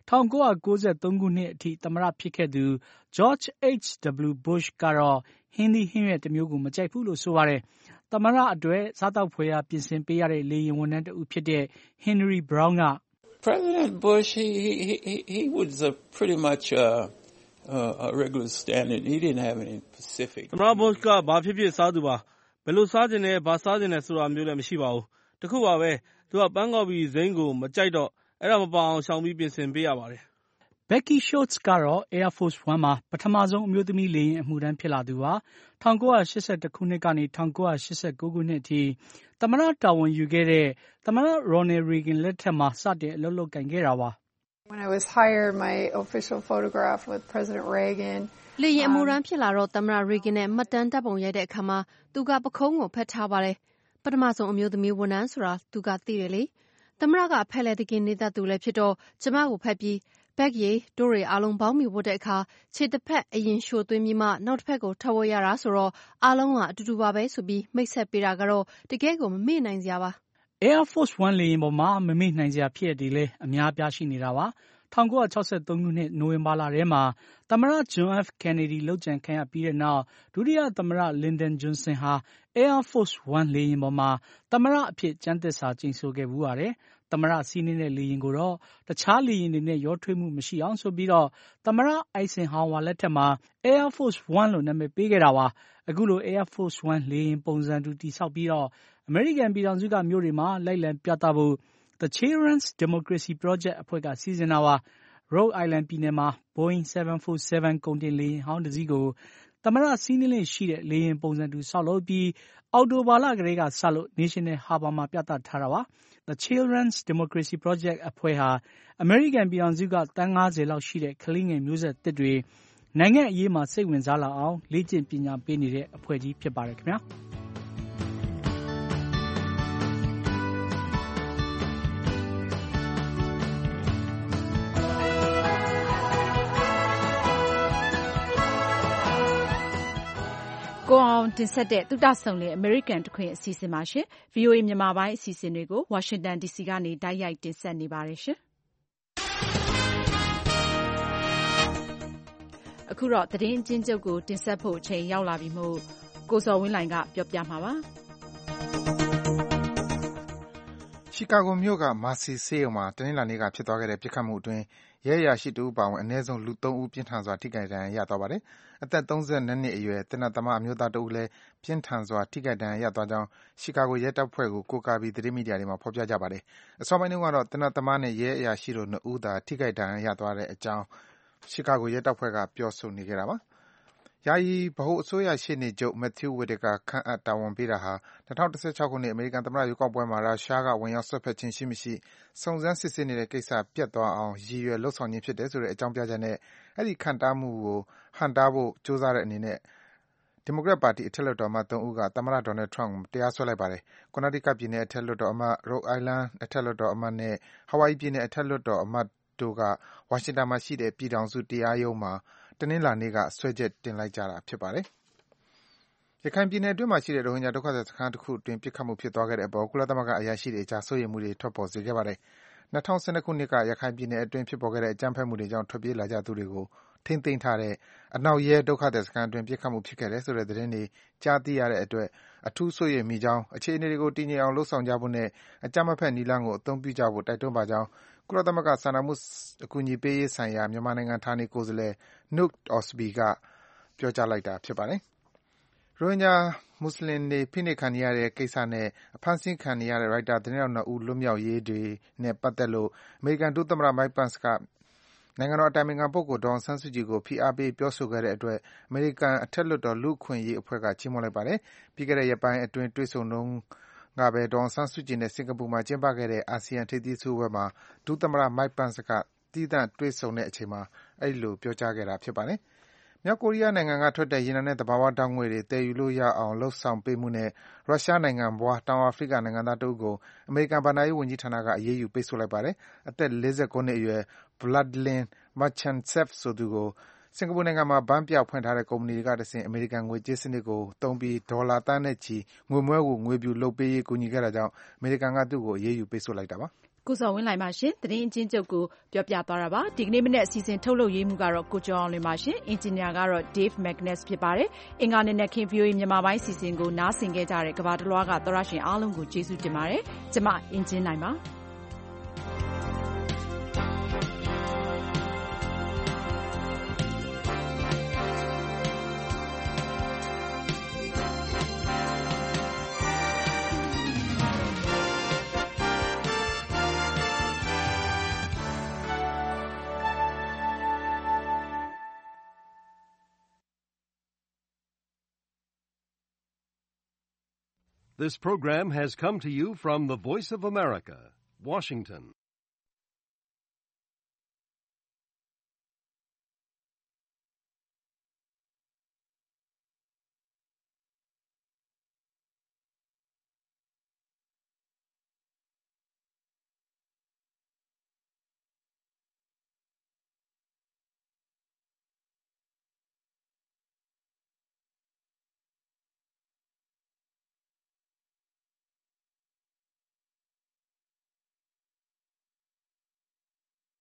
천구백구십삼ခုနှစ်အထိသမ္မတဖြစ်ခဲ့သူ George H W Bush ကတော့ဟင်းသီးဟင်းရွက်တစ်မျိုးကိုမကြိုက်ဘူးလို့ဆိုပါတယ်။သမ္မတအတွက်စားသောက်ဖွယ်ရာပြင်ဆင်ပေးရတဲ့လေယာဉ်ဝန်ထမ်းတဦးဖြစ်တဲ့ Henry Brown က President Bush, he he he he was a pretty much uh, uh, a regular standard. He didn't have any specific. သမ္မတ Bush ကဘာဖြစ်ဖြစ်စားသူပါဘယ်လိုစားခြင်းနဲ့ဘာစားခြင်းနဲ့ဆိုတာမျိုးလည်းမရှိပါဘူး။တခုပါပဲသူကပန်းကော်ပီဇိမ်းကိုမကြိုက်တော့အဲ့ဒါမပါအောင်ရှောင်ပြီးပြင်ဆင်ပေးရပါတယ်။ Becky Schultz ကတော့ Air Force One မှာပထမဆုံးအမျိုးသမီးလေယာဉ်အမှုထမ်းဖြစ်လာသူပါ။천구백팔십일ခုနှစ်ကနေ천구백팔십구ခုနှစ်အထိသမ္မတတာဝန်ယူခဲ့တဲ့သမ္မတ Ronald Reagan လက်ထက်မှာစတင်အလုပ်လုပ်ကိုင်ခဲ့တာပါ။ When I was hired, my official photograph with President Reagan လေယာဉ်အမှုထမ်းဖြစ်လာတော့သမ္မတ Reagan နဲ့မှတ်တမ်းတပ်ပုံရိုက်တဲ့အခါမှာသူကပခုံးကိုဖက်ထားပါတယ်။ပထမဆုံးအမျိုးသမီးဝန်ထမ်းဆိုတာသူကသိတယ်လေ။သမ္မတကဖက်လက်တကင်းနေတတ်သူလည်းဖြစ်တော့ကျမကိုဖက်ပြီးဘက်ရီတို့တွေအားလုံးပေါင်းမိဝတ်တဲ့အခါခြေတစ်ဖက်အရင်ရှို့သွင်းပြီးမှနောက်တစ်ဖက်ကိုထပ်ဝတ်ရတာဆိုတော့အားလုံးကအတူတူပါပဲဆိုပြီးမိတ်ဆက်ပေးတာကတော့တကယ်ကိုမမေ့နိုင်စရာပါ။ Air Force One လေယာဉ်ပေါ်မှာမမေ့နိုင်စရာဖြစ်ရည်လေအများပြားရှိနေတာပါ။천구백육십삼ခုနှစ်နိုဝင်ဘာလထဲမှာသမ္မတ John F Kennedy လုပ်ကြံခံရပြီးတဲ့နောက်ဒုတိယသမ္မတ Lyndon Johnson ဟာ Air Force One လေယာဉ်ပေါ်မှာသမ္မတအဖြစ်ကျမ်းသစ္စာကျိန်ဆိုခဲ့ဘူးပါတယ်။သမ္မတစီးနှင်းတဲ့လေယာဉ်ကိုတော့တခြားလေယာဉ်တွေနဲ့ရောထွေးမှုမရှိအောင်ဆိုပြီးတော့သမ္မတ Eisenhower လက်ထက်မှာ Air Force One လို့နာမည်ပေးခဲ့တာပါ။အခုလို Air Force One လေယာဉ်ပုံစံတူတည်ဆောက်ပြီးတော့အမေရိကန်ပြည်ထောင်စုကမြို့တွေမှာလိုက်လံပြသဖို့ The Children's Democracy Project အဖွဲ့ကစီစဉ်တာပါ။ Rhode Island ပြည်နယ်မှာ Boeing seven forty-seven ကုန်တင်လေယာဉ်ဟောင်းတစ်စီးကိုသမ္မတစီးနှင်းလေးရှိတဲ့လေယာဉ်ပုံစံတူဆောက်လုပ်ပြီးအော်တိုဘာလကလေးကစလို့ National Harbor မှာပြသထားတာပါ။ The Children's Democracy Project အဖွဲ့ဟာအမေရိကန်ပြည်ထောင်စုကတန်း၅၀လောက်ရှိတဲ့ကလေးငယ်မျိုးဆက်သစ်တွေနိုင်ငံအရေးမှာစိတ်ဝင်စားလာအောင်လေ့ကျင့်ပညာပေးနေတဲ့အဖွဲ့ကြီးဖြစ်ပါတယ်ခင်ဗျာ။ကိုအောင်တင်ဆက်တဲ့သုတဆုံလင် American တခွင်အစီအစဉ်ပါရှင်။ V O A မြန်မာပိုင်းအစီအစဉ်တွေကို Washington D C ကနေတိုက်ရိုက်တင်ဆက်နေပါတယ်ရှင်။အခုတော့သတင်းအကျဉ်းချုပ်ကိုတင်ဆက်ဖို့အချိန်ရောက်လာပြီမို့ကိုစော်ဝင်းလှိုင်ကပြောပြမှာပါ။ရှီကာဂိုမြို့ကမာစီဆေးရုံမှာတနင်္လာနေ့ကဖြစ်သွားခဲ့တဲ့ပစ်ခတ်မှုအတွင်းရဲအရာရှိတဦးပါဝင်အနည်းဆုံးလူသုံးဦးပြင်းထန်စွာထိခိုက်ဒဏ်ရာရသွားပါတယ်။အသက်သုံး၂နှစ်အရွယ်သေနတ်သမားအမျိုးသားတဦးလည်းပြင်းထန်စွာထိခိုက်ဒဏ်ရာရသွားကြောင်းရှီကာဂိုရဲတပ်ဖွဲ့ကိုကိုးကားပြီးသတင်းမီဒီယာတွေမှာဖော်ပြကြပါတယ်။အစောပိုင်းတုန်းကတော့သေနတ်သမားနဲ့ရဲအရာရှိတို့နှစ်ဦးသာထိခိုက်ဒဏ်ရာရသွားတဲ့အကြောင်းရှီကာဂိုရဲတပ်ဖွဲ့ကပြောဆိုနေခဲ့တာပါ။ယာယီဗဟိုအစိုးရရှေ့နေချုပ် Matthew Whitaker ခန့်အပ်တာဝန်ပေးတာဟာ၂၀၁၆ခုနှစ်အမေရိကန်သမ္မတရွေးကောက်ပွဲမှာရုရှားကဝင်ရောက်စွက်ဖက်ခြင်းရှိမရှိစုံစမ်းစစ်ဆေးနေတဲ့ကိစ္စပျက်သွားအောင်ရည်ရွယ်လုပ်ဆောင်ခြင်းဖြစ်တယ်ဆိုတဲ့အကြောင်းပြချက်နဲ့အဲဒီခန့်ထားမှုကိုဟန့်တားဖို့ကြိုးစားတဲ့အနေနဲ့ဒီမိုကရက်ပါတီအထက်လွှတ်တော်အမတ်သုံးဦးကသမ္မတ Donald Trump ကိုတရားစွဲလိုက်ပါတယ်။ Connecticut ပြည်နယ်အထက်လွှတ်တော်အမတ်၊ Rhode Island အထက်လွှတ်တော်အမတ်နဲ့ Hawaii ပြည်နယ်အထက်လွှတ်တော်အမတ်တို့ကဝါရှင်တန်မှာရှိတဲ့ပြည်ထောင်စုတရားရုံးမှာတနင်္လာနေ့ကစွဲချက်တင်လိုက်ကြတာဖြစ်ပါတယ်။ရခိုင်ပြည်နယ်အတွင်းမှာရှိတဲ့ရိုဟင်ဂျာဒုက္ခသည်စခန်းတစ်ခုအတွင်းပစ်ခတ်မှုဖြစ်သွားခဲ့တဲ့အပေါ်ကုလသမဂ္ဂအရာရှိတွေအကြားစိုးရိမ်မှုတွေထွက်ပေါ်စေခဲ့ပါတယ်။၂၀၁၂ခုနှစ်ကရခိုင်ပြည်နယ်အတွင်းဖြစ်ပေါ်ခဲ့တဲ့အကြမ်းဖက်မှုတွေကြောင့်ထွက်ပြေးလာကြသူတွေကိုထိန်းသိမ်းထားတဲ့အနောက်ရဲဒုက္ခသည်စခန်းအတွင်းပစ်ခတ်မှုဖြစ်ခဲ့တယ်ဆိုတဲ့သတင်းတွေကြားသိရတဲ့အတွက်အထူးစိုးရိမ်မိကြောင်းအခြေအနေတွေကိုတည်ငြိမ်အောင်လုပ်ဆောင်ကြဖို့နဲ့အကြမ်းမဖက်နည်းလမ်းကိုအသုံးပြုကြဖို့တိုက်တွန်းပါကြောင်းကုလသမဂ္ဂစာနာမှုအကူအညီပေးရေးဆိုင်ရာမြန်မာနိုင်ငံဌာနေကိုယ်စားလှယ် Knut Ostby ကပြောကြားလိုက်တာဖြစ်ပါတယ်။ရိုဟင်ဂျာမွတ်ဆလင်တွေဖိနှိပ်ခံနေရတဲ့ကိစ္စနဲ့အဖမ်းဆီးခံနေရတဲ့ရိုက်တာသတင်းထောက်နှစ်ဦးလွတ်မြောက်ရေးတွေနဲ့ပတ်သက်လို့အမေရိကန်ဒုသမ္မတ Mike Pence ကနိုင်ငံတော်အတိုင်ပင်ခံပုဂ္ဂိုလ်ဒေါ်အောင်ဆန်းစုကြည်ကိုဖိအားပေးပြောဆိုခဲ့တဲ့အတွက်အမေရိကန်အထက်လွှတ်တော်လူ့အခွင့်အရေးအဖွဲ့ကချီးမွမ်းလိုက်ပါတယ်။ပြီးခဲ့တဲ့ရက်ပိုင်းအတွင်းတွေ့ဆုံတုန်းကပဲဒေါ်အောင်ဆန်းစုကြည်နဲ့စင်ကာပူမှာကျင်းပခဲ့တဲ့အာဆီယံထိပ်သီးစည်းဝေးပွဲမှာဒုသမ္မတ Mike Pence ကသီးသန့်တွေ့ဆုံတဲ့အချိန်မှာအဲဒီလိုပြောကြားခဲ့တာဖြစ်ပါတယ်။မြောက်ကိုရီးယားနိုင်ငံကထွက်တဲ့ရေနံနဲ့သဘာဝဓါတ်ငွေ့တွေသယ်ယူလို့ရအောင်လုပ်ဆောင်ပေးမှုနဲ့ရုရှားနိုင်ငံဖွားတောင်အာဖရိကနိုင်ငံသားတဦးကိုအမေရိကန်ဘဏ္ဍာရေးဝန်ကြီးဌာနကအရေးယူပိတ်ဆို့လိုက်ပါတယ်။အသက်၄၉နှစ်အရွယ် Vladlen Morchantsev ဆိုသူကိုစင်ကာပူနိုင်ငံမှာဘန်းပြဖွင့်ထားတဲ့ကုမ္ပဏီတွေကတဆင့်အမေရိကန်ငွေကြေးစနစ်ကိုသုံးပြီးဒေါ်လာသန်းနဲ့ချီငွေမွဲကိုငွေပြူလုပ်ပေးရေးကူညီခဲ့တာကြောင့်အမေရိကန်ကသူ့ကိုအရေးယူပိတ်ဆို့လိုက်တာပါ။ကိုဇော်ဝင်းလှိုင်ပါရှင်။သတင်းအကျဉ်းချုပ်ကိုပြောပြသွားတာပါ။ဒီကနေ့မနေ့အစီအစဉ်ထုတ်လုပ်ရေးမှုကတော့ကိုကျော်အောင်လွင်ပါရှင်။အင်ဂျင်နီယာကတော့ Dave Magnus ဖြစ်ပါတယ်။အင်္ဂါနေ့နဲ့ခင် ဗွီအိုအေ မြန်မာပိုင်းအစီအစဉ်ကိုနားဆင်ခဲ့ကြတဲ့ကမ္ဘာတလွှားကသောတရှင်အားလုံးကိုကျေးဇူးတင်ပါတယ်။ကျွန်မအင်ဂျင်နိုင်ပါ။ This program has come to you from the Voice of America, Washington.